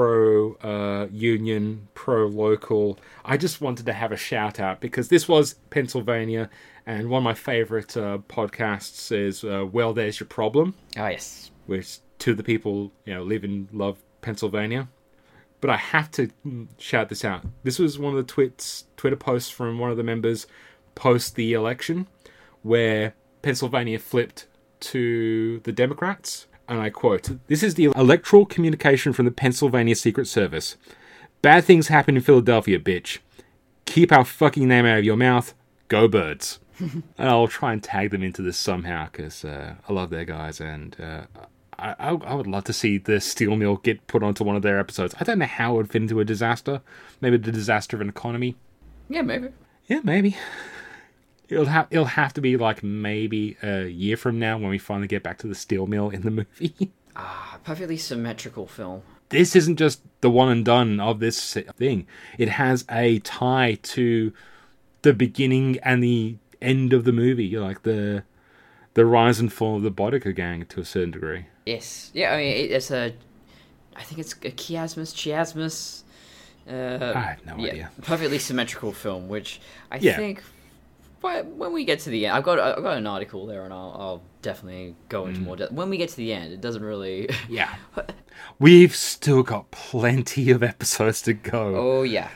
pro-union, uh, pro-local, I just wanted to have a shout-out because this was Pennsylvania, and one of my favourite uh, podcasts is uh, Well, There's Your Problem. Oh, yes. Which, to the people, you know, live and love Pennsylvania. But I have to shout this out. This was one of the tweets, Twitter posts from one of the members post the election, where Pennsylvania flipped to the Democrats, and I quote, "This is the electoral communication from the Pennsylvania Secret Service. Bad things happen in Philadelphia, bitch. Keep our fucking name out of your mouth. Go Birds." And I'll try and tag them into this somehow, because uh, I love their guys, and uh, I, I, I would love to see the steel mill get put onto one of their episodes. I don't know how it would fit into a disaster. Maybe the disaster of an economy. Yeah, maybe. Yeah, maybe. It'll have it'll have to be like maybe a year from now when we finally get back to the steel mill in the movie. Ah, perfectly symmetrical film. This isn't just the one and done of this thing. It has a tie to the beginning and the end of the movie, like the the rise and fall of the Boudica gang to a certain degree. Yes. Yeah, I mean, it's a... I think it's a chiasmus, chiasmus... Uh, I have no yeah, idea. Perfectly symmetrical film, which I Yeah. think... But when we get to the end, I've got I've got an article there, and I'll, I'll definitely go into more depth. When we get to the end, it doesn't really. Yeah, we've still got plenty of episodes to go. Oh yeah,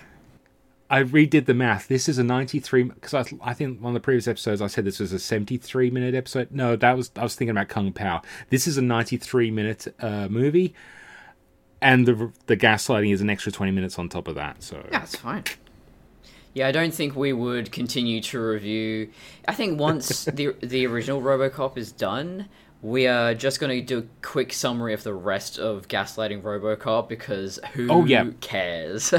I redid the math. This is a ninety-three because I, I think one of the previous episodes I said this was a seventy-three minute episode. No, that was I was thinking about Kung Pao. This is a ninety-three minute uh, movie, and the the gaslighting is an extra twenty minutes on top of that. So yeah, that's fine. Yeah, I don't think we would continue to review. I think once the the original RoboCop is done, we are just going to do a quick summary of the rest of Gaslighting RoboCop, because who Oh, yeah. cares?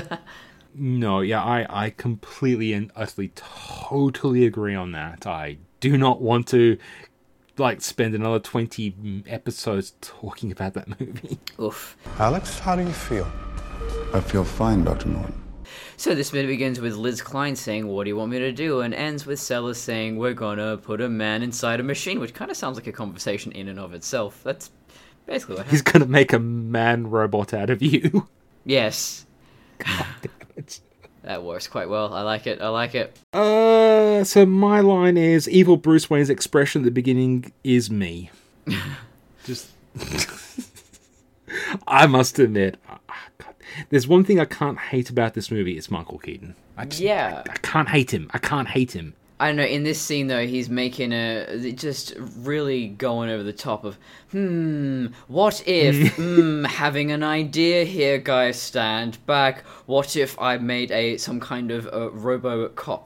No, yeah, I, I completely and utterly totally agree on that. I do not want to like spend another twenty episodes talking about that movie. Oof. Alex, how do you feel? I feel fine, Doctor Norton. So this bit begins with Liz Klein saying, "What do you want me to do?" and ends with Sellers saying, "We're gonna put a man inside a machine," which kind of sounds like a conversation in and of itself. That's basically what He's happened. gonna make a man robot out of you. Yes. God damn it. That works quite well. I like it. I like it. Uh, so my line is, evil Bruce Wayne's expression at the beginning is me. Just... I must admit, oh, God, there's one thing I can't hate about this movie, it's Michael Keaton. I just, Yeah. I, I can't hate him. I can't hate him. I don't know, in this scene, though, he's making a... just really going over the top of, hmm, what if, hmm, having an idea here, guys, stand back. What if I made a some kind of uh, RoboCop?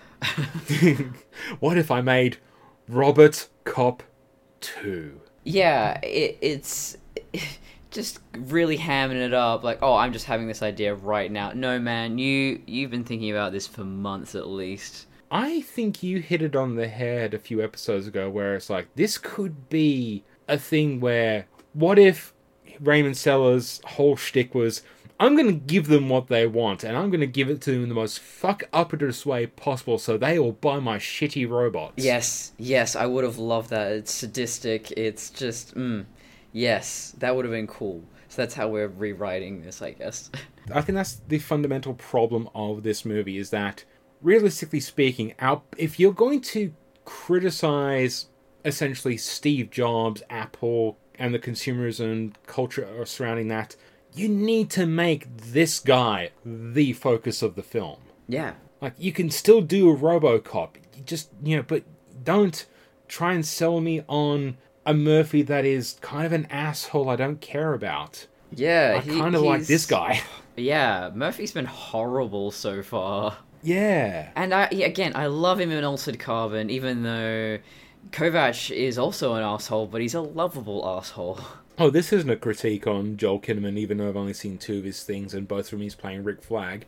What if I made Robert Cop two? Yeah, it, it's... just really hamming it up, like, oh, I'm just having this idea right now. No, man, you, you've been thinking about this for months at least. I think you hit it on the head a few episodes ago where it's like, this could be a thing where, what if Raymond Sellers' whole shtick was, I'm going to give them what they want, and I'm going to give it to them in the most fuck-uppitous way possible so they will buy my shitty robots. Yes, yes, I would have loved that. It's sadistic, it's just, mm, yes, that would have been cool. So that's how we're rewriting this, I guess. I think that's the fundamental problem of this movie, is that, realistically speaking, our, if you're going to criticize, essentially, Steve Jobs, Apple, and the consumerism culture surrounding that, you need to make this guy the focus of the film. Yeah. Like, you can still do a RoboCop. You just, you know, but don't try and sell me on a Murphy that is kind of an asshole I don't care about. Yeah. I he, kind of like he's- this guy. Yeah, Murphy's been horrible so far. Yeah. And I, yeah, again, I love him in Altered Carbon, even though Kovac is also an asshole, but he's a lovable asshole. Oh, this isn't a critique on Joel Kinnaman, even though I've only seen two of his things, and both of them he's playing Rick Flag.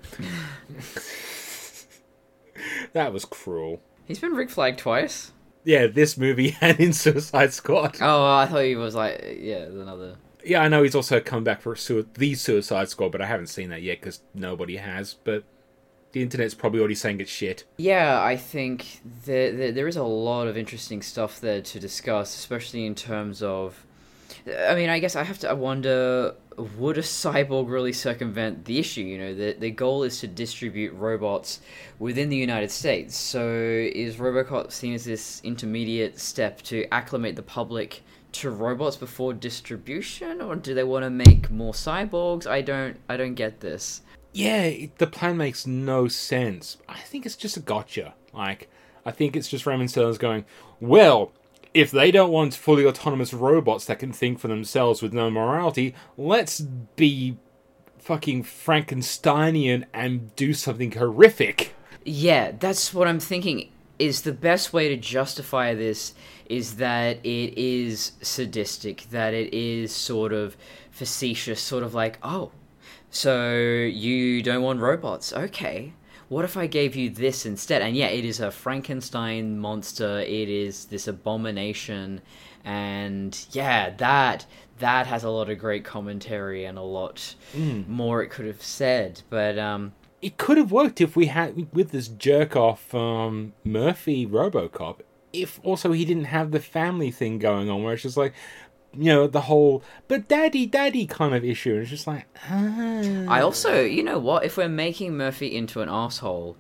That was cruel. He's been Rick Flag twice. Yeah, this movie and in Suicide Squad. Oh, I thought he was like, yeah, another. Yeah, I know he's also come back for sui- the Suicide Squad, but I haven't seen that yet because nobody has. But the internet's probably already saying it's shit. Yeah, I think there, there there is a lot of interesting stuff there to discuss, especially in terms of. I mean, I guess I have to I wonder, would a cyborg really circumvent the issue? You know, the, the goal is to distribute robots within the United States. So is RoboCop seen as this intermediate step to acclimate the public to robots before distribution? Or do they want to make more cyborgs? I don't, I don't get this. Yeah, it, the plan makes no sense. I think it's just a gotcha. Like, I think it's just Raymond Sellers going, well, if they don't want fully autonomous robots that can think for themselves with no morality, let's be fucking Frankensteinian and do something horrific. Yeah, that's what I'm thinking. Is the best way to justify this is that it is sadistic, that it is sort of facetious, sort of like, oh, so you don't want robots? Okay. What if I gave you this instead? And yeah, it is a Frankenstein monster. It is this abomination. And yeah, that that has a lot of great commentary and a lot mm. more it could have said. But um, it could have worked if we had, with this jerk-off um, Murphy RoboCop, if also he didn't have the family thing going on, where it's just like, you know, the whole, but daddy, daddy kind of issue. It's just like, ah. I also, you know what, if we're making Murphy into an asshole,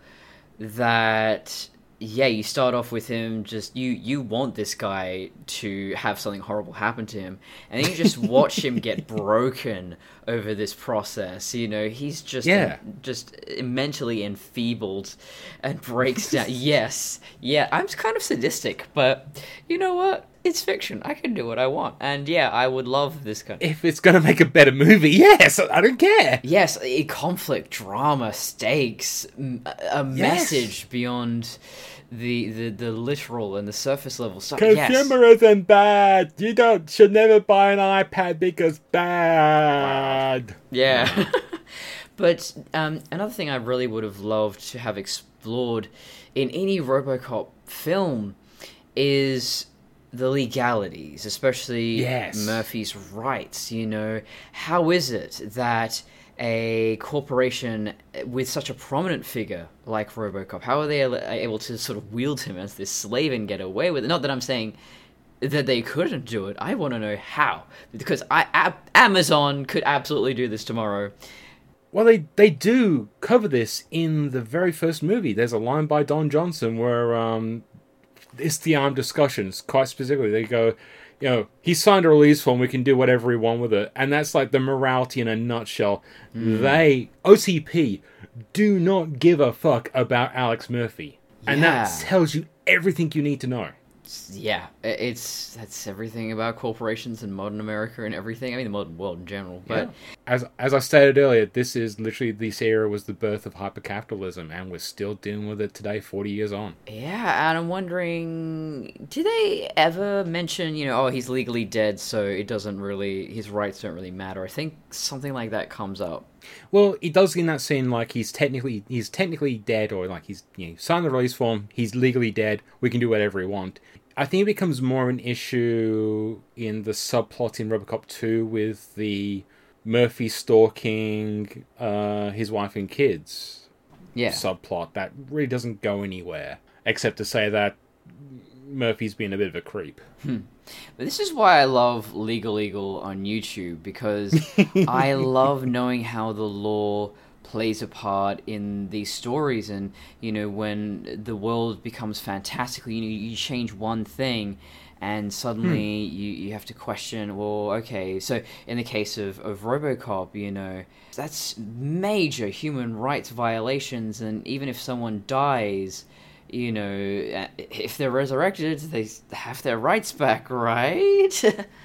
that, yeah, you start off with him just, you, you want this guy to have something horrible happen to him, and then you just watch him get broken over this process. You know, he's just, yeah. just mentally enfeebled and breaks down. Yes, yeah, I'm kind of sadistic, but you know what? It's fiction. I can do what I want. And yeah, I would love this kind of... If it's going to make a better movie, yes, I don't care. Yes, a conflict, drama, stakes, a message yes. beyond the, the the literal and the surface level stuff. Consumerism yes. bad. You don't should never buy an iPad because bad. Yeah. But um, another thing I really would have loved to have explored in any RoboCop film is the legalities, especially yes. Murphy's rights. You know, how is it that a corporation with such a prominent figure like RoboCop, how are they able to sort of wield him as this slave and get away with it? Not that I'm saying that they couldn't do it. I want to know how, because I, a- Amazon could absolutely do this tomorrow. Well, they they do cover this in the very first movie. There's a line by Don Johnson where um. it's the armed discussions, quite specifically. They go, you know, he signed a release form, we can do whatever we want with it. And that's like the morality in a nutshell. Mm. They, O C P, do not give a fuck about Alex Murphy. Yeah. And that tells you everything you need to know. Yeah, it's that's everything about corporations and modern America and everything. I mean, the modern world in general. But yeah. as as I stated earlier, this is literally, this era was the birth of hypercapitalism, and we're still dealing with it today, forty years on. Yeah, and I'm wondering, do they ever mention, you know, oh, he's legally dead, so it doesn't really, his rights don't really matter? I think something like that comes up. Well, it does in that scene, like, he's technically he's technically dead, or like he's, you know, signed the release form, he's legally dead, we can do whatever we want. I think it becomes more of an issue in the subplot in RoboCop two with the Murphy stalking uh, his wife and kids Yeah. subplot that really doesn't go anywhere, except to say that Murphy's been a bit of a creep. But this is why I love Legal Eagle on YouTube, because I love knowing how the law plays a part in these stories. And, you know, when the world becomes fantastical, you know, you change one thing and suddenly hmm. you, you have to question, well, okay, so in the case of, of RoboCop, you know, that's major human rights violations, and even if someone dies, you know, if they're resurrected, they have their rights back, right?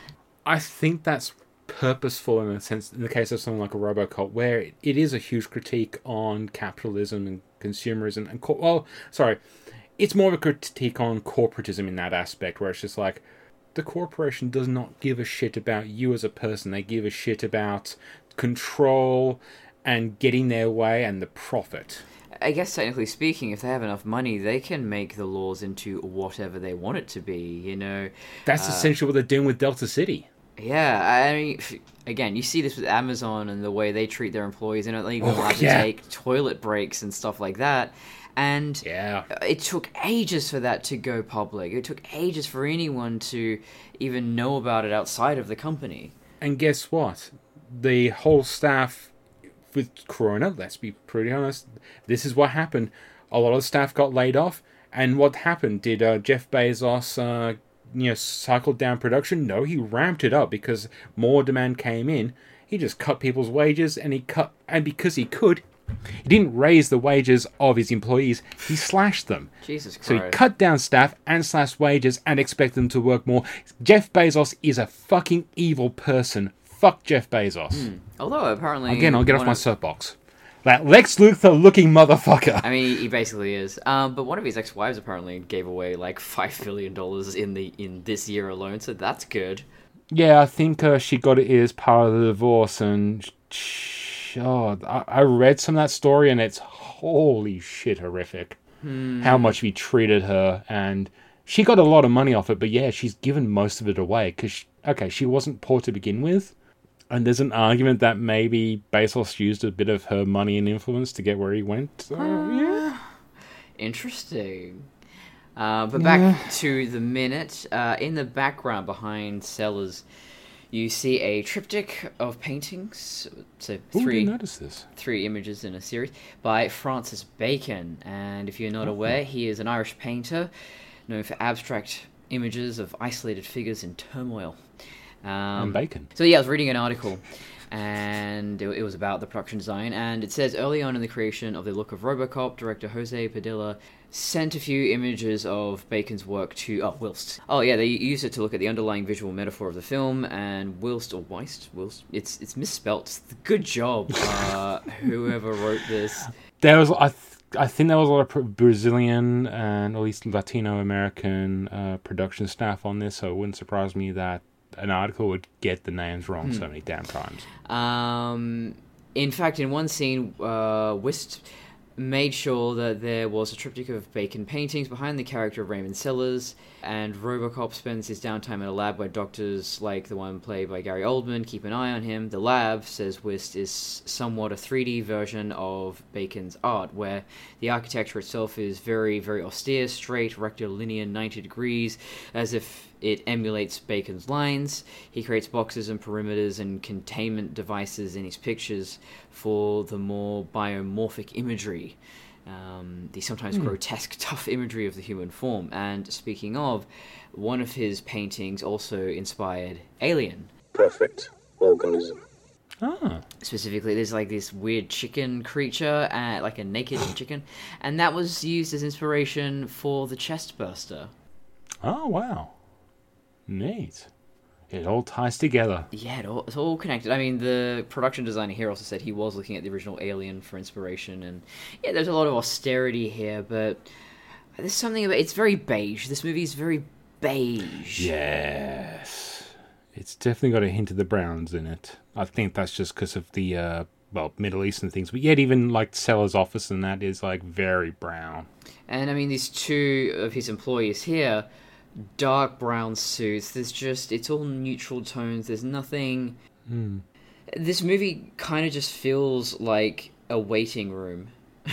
I think that's purposeful in a sense, in the case of something like a RoboCop, where it is a huge critique on capitalism and consumerism. And co- well, sorry, it's more of a critique on corporatism in that aspect, where it's just like, the corporation does not give a shit about you as a person. They give a shit about control and getting their way and the profit. I guess technically speaking, if they have enough money, they can make the laws into whatever they want it to be, you know. That's uh, essentially what they're doing with Delta City. Yeah, I mean, again, you see this with Amazon and the way they treat their employees. They're not even oh, allowed yeah. to take toilet breaks and stuff like that. And yeah. it took ages for that to go public. It took ages for anyone to even know about it outside of the company. And guess what? The whole staff with Corona, let's be pretty honest, this is what happened. A lot of the staff got laid off. And what happened? Did uh, Jeff Bezos uh, you know, cycle down production? No, he ramped it up because more demand came in. He just cut people's wages, and he cut, and because he could, he didn't raise the wages of his employees, he slashed them. Jesus Christ. So he cut down staff and slashed wages and expect them to work more. Jeff Bezos is a fucking evil person. Fuck Jeff Bezos. Hmm. Although apparently... Again, I'll get off my of... soapbox. That Lex Luthor-looking motherfucker. I mean, he basically is. Um, but one of his ex-wives apparently gave away like five billion dollars in the in this year alone, so that's good. Yeah, I think uh, she got it as part of the divorce, and... Oh, I read some of that story, and it's holy shit horrific. Hmm. How much he treated her, and she got a lot of money off it, but yeah, she's given most of it away, because, okay, she wasn't poor to begin with, and there's an argument that maybe Bezos used a bit of her money and influence to get where he went. So, uh, yeah. Interesting. Uh, but back yeah. to the minute, uh, in the background behind Sellers, you see a triptych of paintings, so three, Ooh, notice this. three images in a series, by Francis Bacon. And if you're not aware, he is an Irish painter known for abstract images of isolated figures in turmoil. Um, and bacon. So yeah, I was reading an article, and it, it was about the production design, and it says, early on in the creation of the look of RoboCop, director Jose Padilla sent a few images of Bacon's work to... Oh, whilst. Oh, yeah, they used it to look at the underlying visual metaphor of the film, and whilst, or Weist, whilst, it's it's misspelt. Good job, uh, whoever wrote this. There was, I, th- I think there was a lot of Brazilian and at least Latino American uh, production staff on this, so it wouldn't surprise me that an article would get the names wrong hmm. so many damn times. Um, in fact, in one scene, uh, Wist made sure that there was a triptych of Bacon paintings behind the character of Raymond Sellers, and RoboCop spends his downtime in a lab where doctors like the one played by Gary Oldman keep an eye on him. The lab, says Wist, is somewhat a three D version of Bacon's art, where the architecture itself is very, very austere, straight, rectilinear, ninety degrees, as if it emulates Bacon's lines. He creates boxes and perimeters and containment devices in his pictures for the more biomorphic imagery, um, the sometimes mm. grotesque, tough imagery of the human form. And speaking of, one of his paintings also inspired Alien. Perfect organism. Ah. Specifically, there's like this weird chicken creature, uh, like a naked chicken, and that was used as inspiration for the chest burster. Oh, wow. Neat. It all ties together. Yeah, it all, it's all connected. I mean, the production designer here also said he was looking at the original Alien for inspiration, and yeah, there's a lot of austerity here, but there's something about it's very beige. This movie is very beige. Yes. It's definitely got a hint of the browns in it. I think that's just because of the, uh, well, Middle Eastern things, but yet even like Sellers' office and that is like very brown. And I mean, these two of his employees here, dark brown suits. There's just, it's all neutral tones. There's nothing. Mm. This movie kind of just feels like a waiting room.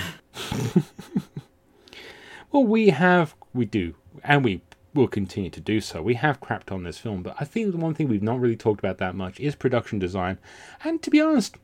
Well, we have, we do, and we will continue to do so. We have crapped on this film, but I think the one thing we've not really talked about that much is production design. And to be honest,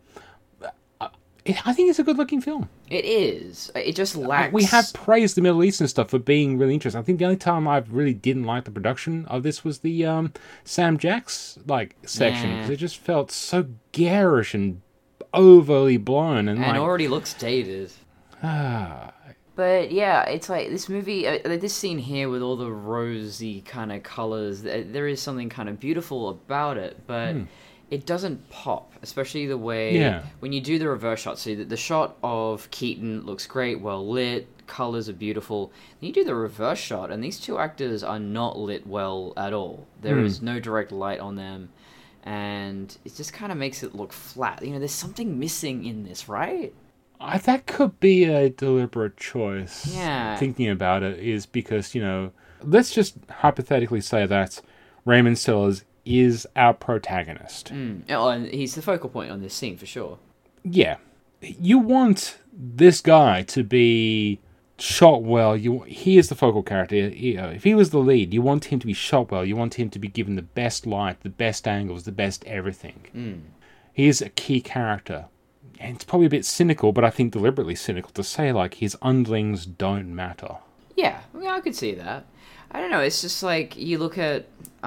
I think it's a good-looking film. It is. It just lacks... We have praised the Middle Eastern stuff for being really interesting. I think the only time I really didn't like the production of this was the um, Sam Jack's like section, because Yeah. it just felt so garish and overly blown. And, And like, already looks dated. ah, But yeah, it's like this movie, uh, this scene here with all the rosy kind of colors, th- there is something kind of beautiful about it, but it doesn't pop, especially the way Yeah. when you do the reverse shot. So the, the shot of Keaton looks great, well lit, colors are beautiful. Then you do the reverse shot, and these two actors are not lit well at all. There Hmm. is no direct light on them, and it just kind of makes it look flat. You know, there's something missing in this, right? I, that could be a deliberate choice. Yeah. Thinking about it is because, you know, let's just hypothetically say that Raymond Sellers is our protagonist. Mm. Oh, and he's the focal point on this scene for sure. Yeah. You want this guy to be shot well. You he is the focal character. You know, if he was the lead, you want him to be shot well. You want him to be given the best light, the best angles, the best everything. Mm. He is a key character. And it's probably a bit cynical, but I think deliberately cynical to say, like, his underlings don't matter. Yeah, I mean, I could see that. I don't know, it's just like, you look at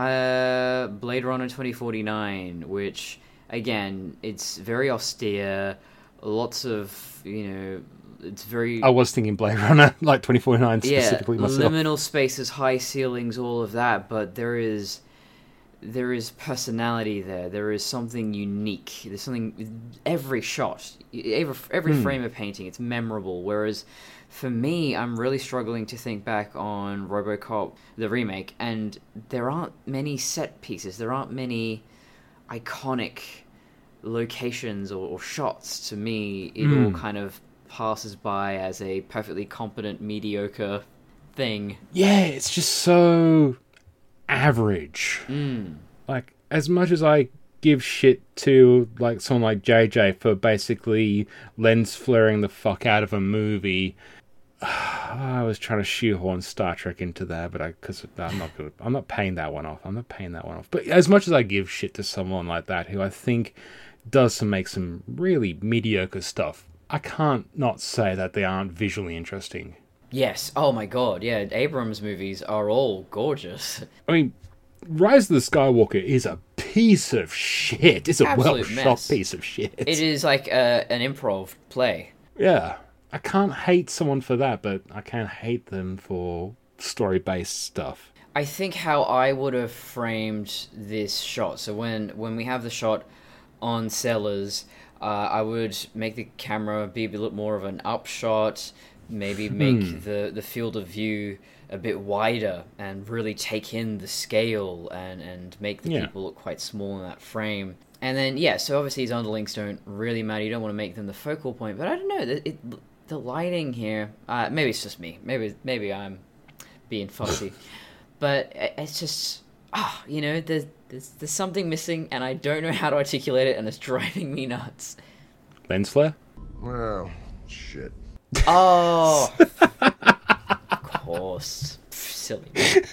uh, Blade Runner twenty forty-nine, which, again, it's very austere, lots of, you know, it's very... I was thinking Blade Runner, like twenty forty-nine yeah, specifically myself. liminal spaces, high ceilings, all of that, but there is... There is personality there. There is something unique. There's something... Every shot, every, every Hmm. frame of painting, it's memorable. Whereas, for me, I'm really struggling to think back on RoboCop, the remake, and there aren't many set pieces. There aren't many iconic locations or, or shots. To me, it all Hmm. kind of passes by as a perfectly competent, mediocre thing. Yeah, it's just so average. Mm. Like, as much as I give shit to, like, someone like J J for basically lens flaring the fuck out of a movie, I was trying to shoehorn Star Trek into that, but I, because I'm not good, I'm not paying that one off. I'm not paying that one off. But as much as I give shit to someone like that, who I think does some make some really mediocre stuff, I can't not say that they aren't visually interesting. Yes. Oh my god. Yeah. Abrams movies are all gorgeous. I mean, Rise of the Skywalker is a piece of shit. It's a Absolute well-shot mess. piece of shit. It is like a, an improv play. Yeah. I can't hate someone for that, but I can hate them for story-based stuff. I think how I would have framed this shot. So when when we have the shot on Sellers, uh, I would make the camera be a bit more of an upshot. Maybe make Hmm. the, the field of view a bit wider and really take in the scale and, and make the Yeah. people look quite small in that frame. And then, yeah, so obviously his underlings don't really matter. You don't want to make them the focal point. But I don't know. It, it, the lighting here, uh, maybe it's just me. Maybe maybe I'm being fussy. But it- it's just, ah, you know, there's, there's, there's something missing and I don't know how to articulate it and it's driving me nuts. Lens flare? Well, shit. Oh, of course. Silly.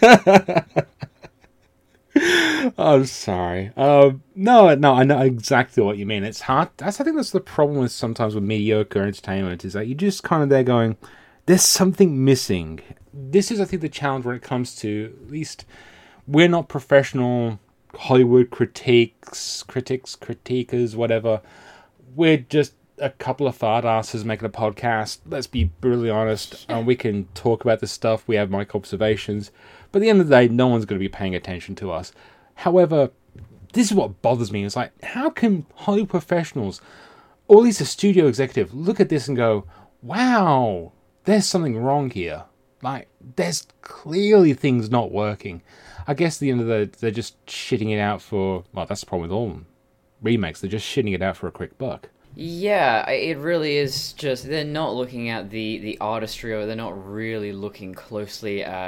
I'm sorry. Um, no, no, I know exactly what you mean. It's hard. That's I think that's the problem with sometimes with mediocre entertainment is that you just kind of there going, there's something missing. This is, I think, the challenge when it comes to at least we're not professional Hollywood critiques, critics, critiquers, whatever. We're just a couple of fart asses making a podcast. Let's be brutally honest. And we can talk about this stuff. We have mic observations. But at the end of the day, no one's going to be paying attention to us. However, this is what bothers me. It's like, how can Hollywood professionals, or at least a studio executive, look at this and go, wow, there's something wrong here. Like, there's clearly things not working. I guess at the end of the day, they're just shitting it out for, well, that's the problem with all remakes. They're just shitting it out for a quick buck. Yeah, I- it really is just, they're not looking at the, the artistry or they're not really looking closely at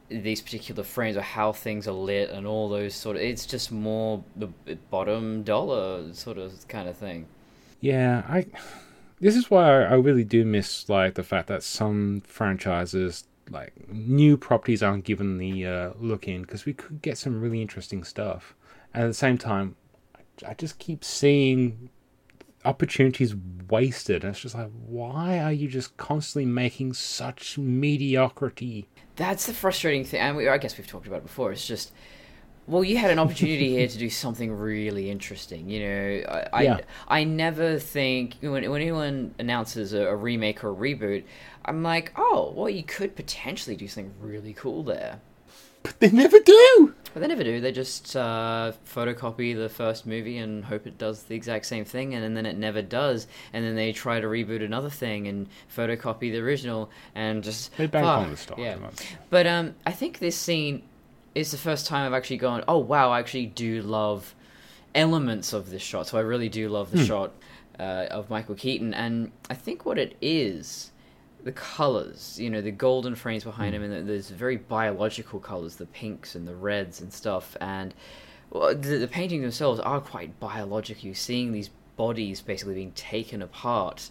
these particular frames or how things are lit and all those sort of, it's just more the bottom dollar sort of kind of thing. Yeah, I. This is why I, I really do miss like the fact that some franchises, like new properties, aren't given the uh, look in, because we could get some really interesting stuff. And at the same time, I just keep seeing opportunities wasted. And it's just like, why are you just constantly making such mediocrity? That's the frustrating thing. And we, I guess we've talked about it before. It's just, well, you had an opportunity here to do something really interesting. You know, I I, Yeah. I never think when when anyone announces a, a remake or a reboot, I'm like, oh, well, you could potentially do something really cool there. But they never do! But they never do. They just uh, photocopy the first movie and hope it does the exact same thing, and then it never does. And then they try to reboot another thing and photocopy the original, and just They bank fuck, on the stock. yeah. But um, I think this scene is the first time I've actually gone, oh wow, I actually do love elements of this shot. So I really do love the Hmm. shot uh, of Michael Keaton, and I think what it is, the colors, you know, the golden frames behind him, and there's very biological colors, the pinks and the reds and stuff, and well, the, the paintings themselves are quite biological. You're seeing these bodies basically being taken apart,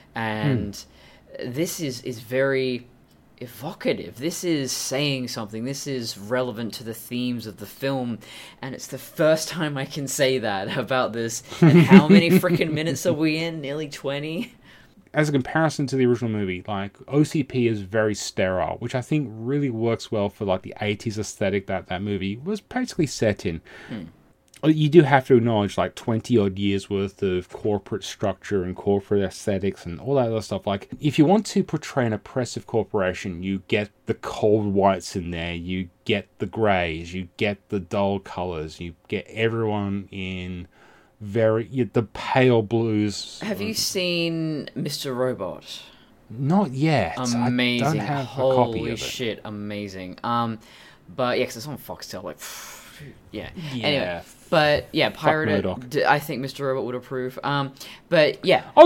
and mm. this is, is very evocative. This is saying something. This is relevant to the themes of the film, and it's the first time I can say that about this. And how many freaking minutes are we in? Nearly twenty? As a comparison to the original movie, like, O C P is very sterile, which I think really works well for like the eighties aesthetic that that movie was basically set in. Hmm. You do have to acknowledge like twenty odd years worth of corporate structure and corporate aesthetics and all that other stuff. Like, if you want to portray an oppressive corporation, you get the cold whites in there, you get the greys, you get the dull colors, you get everyone in very the pale blues. Have you seen Mister Robot? Not yet. Amazing. I don't have Holy a copy of it. shit, amazing. Um, but yeah, because it's on Foxtel. Like, yeah. Yeah. Anyway, but yeah, Pirate Murdoch. it. I think Mister Robot would approve. Um, but yeah. Oh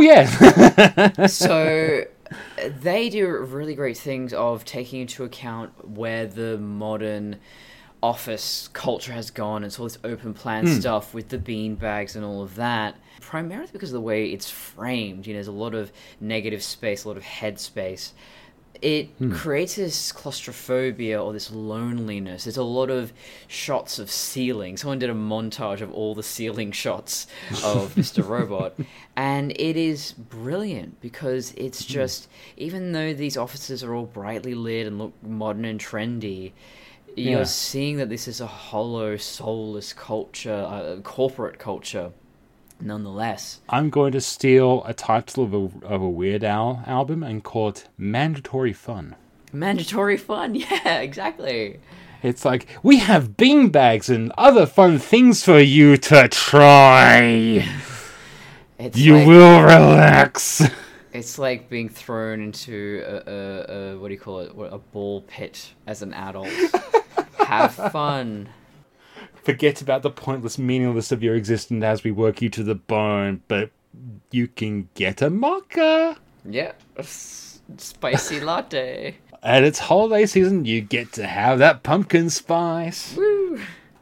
yeah. So they do really great things of taking into account where the modern office culture has gone, and so all this open plan mm. stuff with the bean bags and all of that, primarily because of the way it's framed. You know, there's a lot of negative space, a lot of head space. It mm. creates this claustrophobia or this loneliness. There's a lot of shots of ceiling. Someone did a montage of all the ceiling shots of Mister Robot, and it is brilliant because it's just, even though these offices are all brightly lit and look modern and trendy, you're yeah. seeing that this is a hollow, soulless culture, uh, corporate culture, nonetheless. I'm going to steal a title of a, of a Weird Al album and call it Mandatory Fun. Mandatory fun, yeah, exactly. It's like, we have beanbags and other fun things for you to try. It's you like, will relax. It's like being thrown into a, a, a what do you call it? A ball pit as an adult. Have fun. Forget about the pointless meaningless of your existence as we work you to the bone, but you can get a mocha. Yeah, a s- spicy latte. And it's holiday season, you get to have that pumpkin spice. Woo!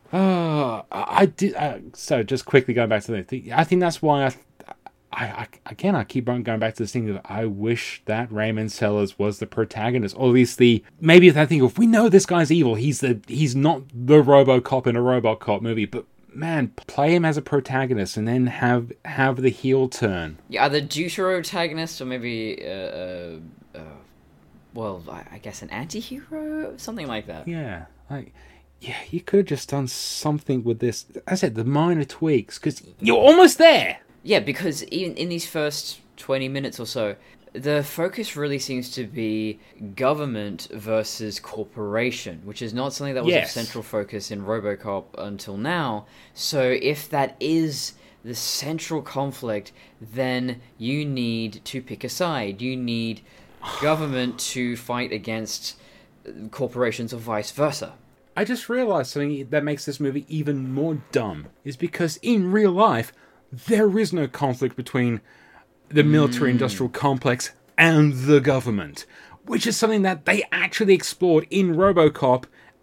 Oh, I, I did. Uh, so just quickly going back to the thing, I think that's why I. I, I, again, I keep on going back to this thing of I wish that Raymond Sellers was the protagonist, or at least the maybe if I think if we know this guy's evil, he's the he's not the RoboCop in a RoboCop movie, but man, play him as a protagonist and then have have the heel turn. Yeah, either deuterotagonist or maybe uh, uh, uh well, I, I guess an anti-hero, something like that. Yeah, like yeah, you could have just done something with this. As I said, the minor tweaks, because you're almost there. Yeah, because even in these first twenty minutes or so, the focus really seems to be government versus corporation, which is not something that was yes. a central focus in RoboCop until now. So if that is the central conflict, then you need to pick a side. You need government to fight against corporations or vice versa. I just realized something that makes this movie even more dumb, is because in real life, there is no conflict between the military-industrial complex and the government, which is something that they actually explored in RoboCop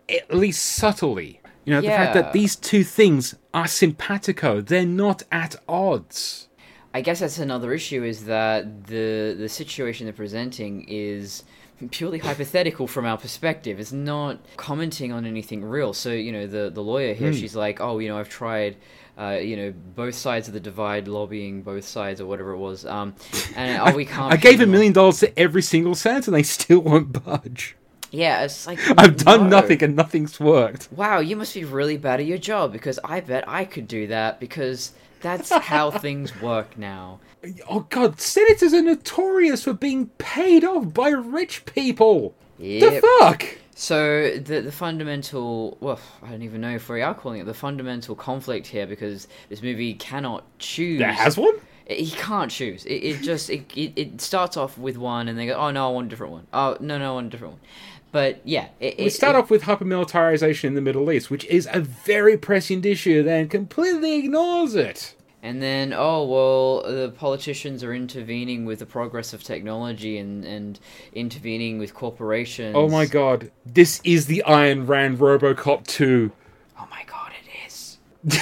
at least subtly. You know, the fact that Yeah. these two things are simpatico. They're not at odds. I guess that's another issue, is that the the situation they're presenting is purely hypothetical from our perspective. It's not commenting on anything real. So, you know, the, the lawyer here, she's like, oh, you know, I've tried, uh, you know, both sides of the divide, lobbying both sides or whatever it was. Um, and oh, we can't... I gave a pay million dollars to every single senator and they still won't budge. Yeah, it's like... I've done no. nothing and nothing's worked. Wow, you must be really bad at your job, because I bet I could do that, because that's how things work now. Oh god, senators are notorious for being paid off by rich people. Yep. The fuck? So the the fundamental, well, I don't even know if we are calling it the fundamental conflict here, because this movie cannot choose. There has one? He can't choose. It, it just it, it it starts off with one, and they go, oh no, I want a different one. Oh no, no, I want a different one. But yeah, it, We it, start it, off with hypermilitarization in the Middle East, which is a very prescient issue, then completely ignores it. And then, oh, well, the politicians are intervening with the progress of technology and, and intervening with corporations. Oh my god, this is the Iron Rand Robocop two. Oh my god, it is.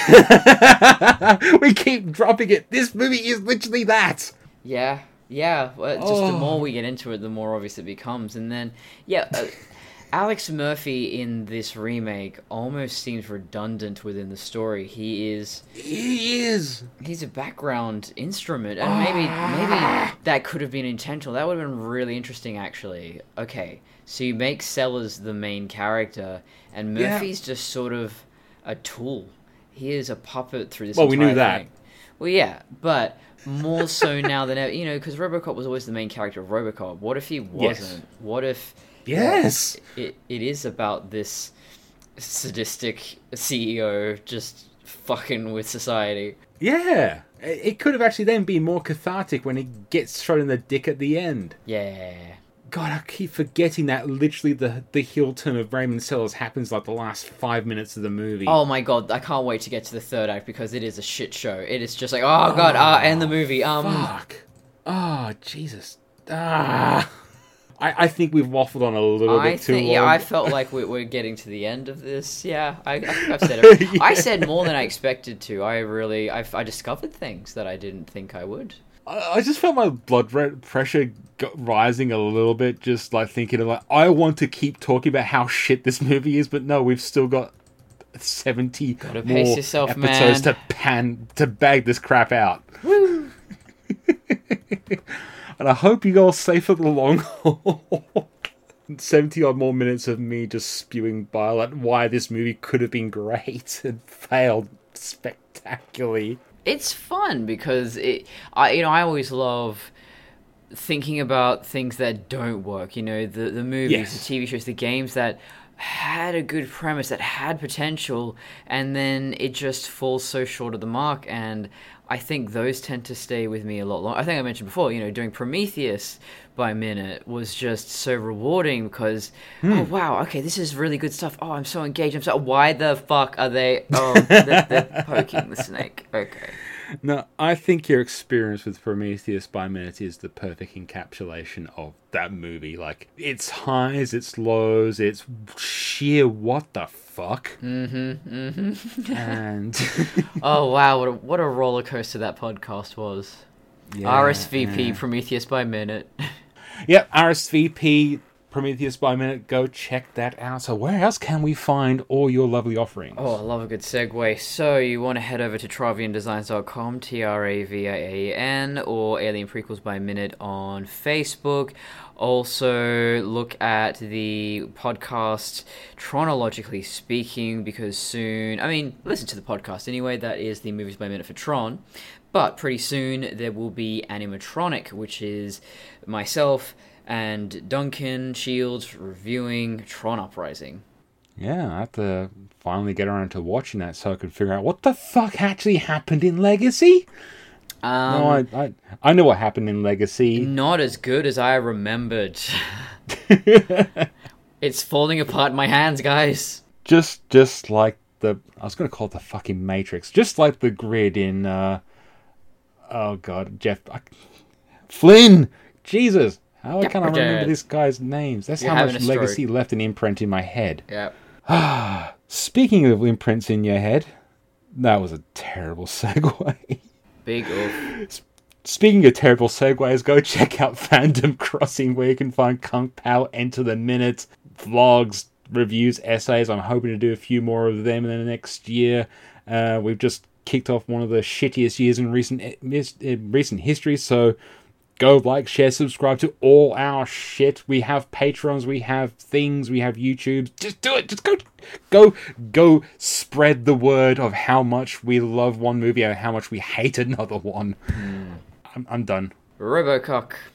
We keep dropping it. This movie is literally that. Yeah, yeah. Well, just the Oh. more we get into it, the more obvious it becomes. And then, yeah, uh, Alex Murphy in this remake almost seems redundant within the story. He is... He is. He's a background instrument, and maybe maybe that could have been intentional. That would have been really interesting, actually. Okay, so you make Sellers the main character, and Yeah. Murphy's just sort of a tool. He is a puppet through this Well, we entire knew that. thing. Well, yeah, but more so now than ever, you know, because RoboCop was always the main character of RoboCop. What if he wasn't? What if... Yes. It, it is about this sadistic C E O just fucking with society. Yeah. It could have actually then been more cathartic when he gets shot in the dick at the end. Yeah. God, I keep forgetting that literally the, the heel turn of Raymond Sellers happens like the last five minutes of the movie. Oh my god, I can't wait to get to the third act, because it is a shit show. It is just like, oh god, ah, end the movie. Um, Fuck. Oh, Jesus. Ah. I, I think we've waffled on a little I bit too think, long. yeah, I felt like we, we're getting to the end of this. Yeah, I, I think I've said it. Yeah. I said more than I expected to. I really, I, I discovered things that I didn't think I would. I, I just felt my blood re- pressure got rising a little bit, just like thinking of like, I want to keep talking about how shit this movie is, but no, we've still got seventy Gotta more pace yourself, episodes man. to pan to bag this crap out. Woo! And I hope you all stay for the long haul. seventy odd more minutes of me just spewing bile at why this movie could have been great and failed spectacularly. It's fun because it, I, you know, I always love thinking about things that don't work. You know, the the movies, Yes. the T V shows, the games that had a good premise, that had potential, and then it just falls so short of the mark. And I think those tend to stay with me a lot longer. I think I mentioned before, you know, doing Prometheus by minute was just so rewarding because, oh wow, okay, this is really good stuff. Oh, I'm so engaged. I'm so. Why the fuck are they? Oh, they're, they're poking the snake. Okay. No, I think your experience with Prometheus by minute is the perfect encapsulation of that movie. Like, its highs, its lows, its sheer what the fuck. Mm-hmm. Mm-hmm. And Oh wow, what a, what a roller coaster that podcast was. Yeah, R S V P yeah. Prometheus by minute. Yep, R S V P Prometheus by minute. Go check that out. So where else can we find all your lovely offerings? Oh, I love a good segue. So you want to head over to travian designs dot com, T R A V I A N, or Alien Prequels by Minute on Facebook. Also, look at the podcast chronologically speaking, because soon, I mean, listen to the podcast anyway, that is the Movies by Minute for Tron. But pretty soon there will be Animatronic, which is myself and Duncan Shields reviewing Tron Uprising. Yeah, I have to finally get around to watching that so I can figure out what the fuck actually happened in Legacy. Um, no, I, I I know what happened in Legacy. Not as good as I remembered. It's falling apart in my hands, guys. Just just like the I was going to call it the fucking Matrix. Just like the grid in uh oh god, Jeff I, Flynn. Jesus. How Yep, can I we're remember dead. this guy's names? That's You're how having much a stroke. Legacy left an imprint in my head. Yep. Speaking of imprints in your head, that was a terrible segue. Big oof. Speaking of terrible segues, go check out Fandom Crossing, where you can find Kung Pao Enter the Minute, vlogs, reviews, essays. I'm hoping to do a few more of them in the next year. Uh, we've just kicked off one of the shittiest years in recent in recent history, so go like, share, subscribe to all our shit. We have Patrons, we have things, we have YouTube. Just do it. Just go, go, go spread the word of how much we love one movie and how much we hate another one. Mm. I'm, I'm done. Robocock.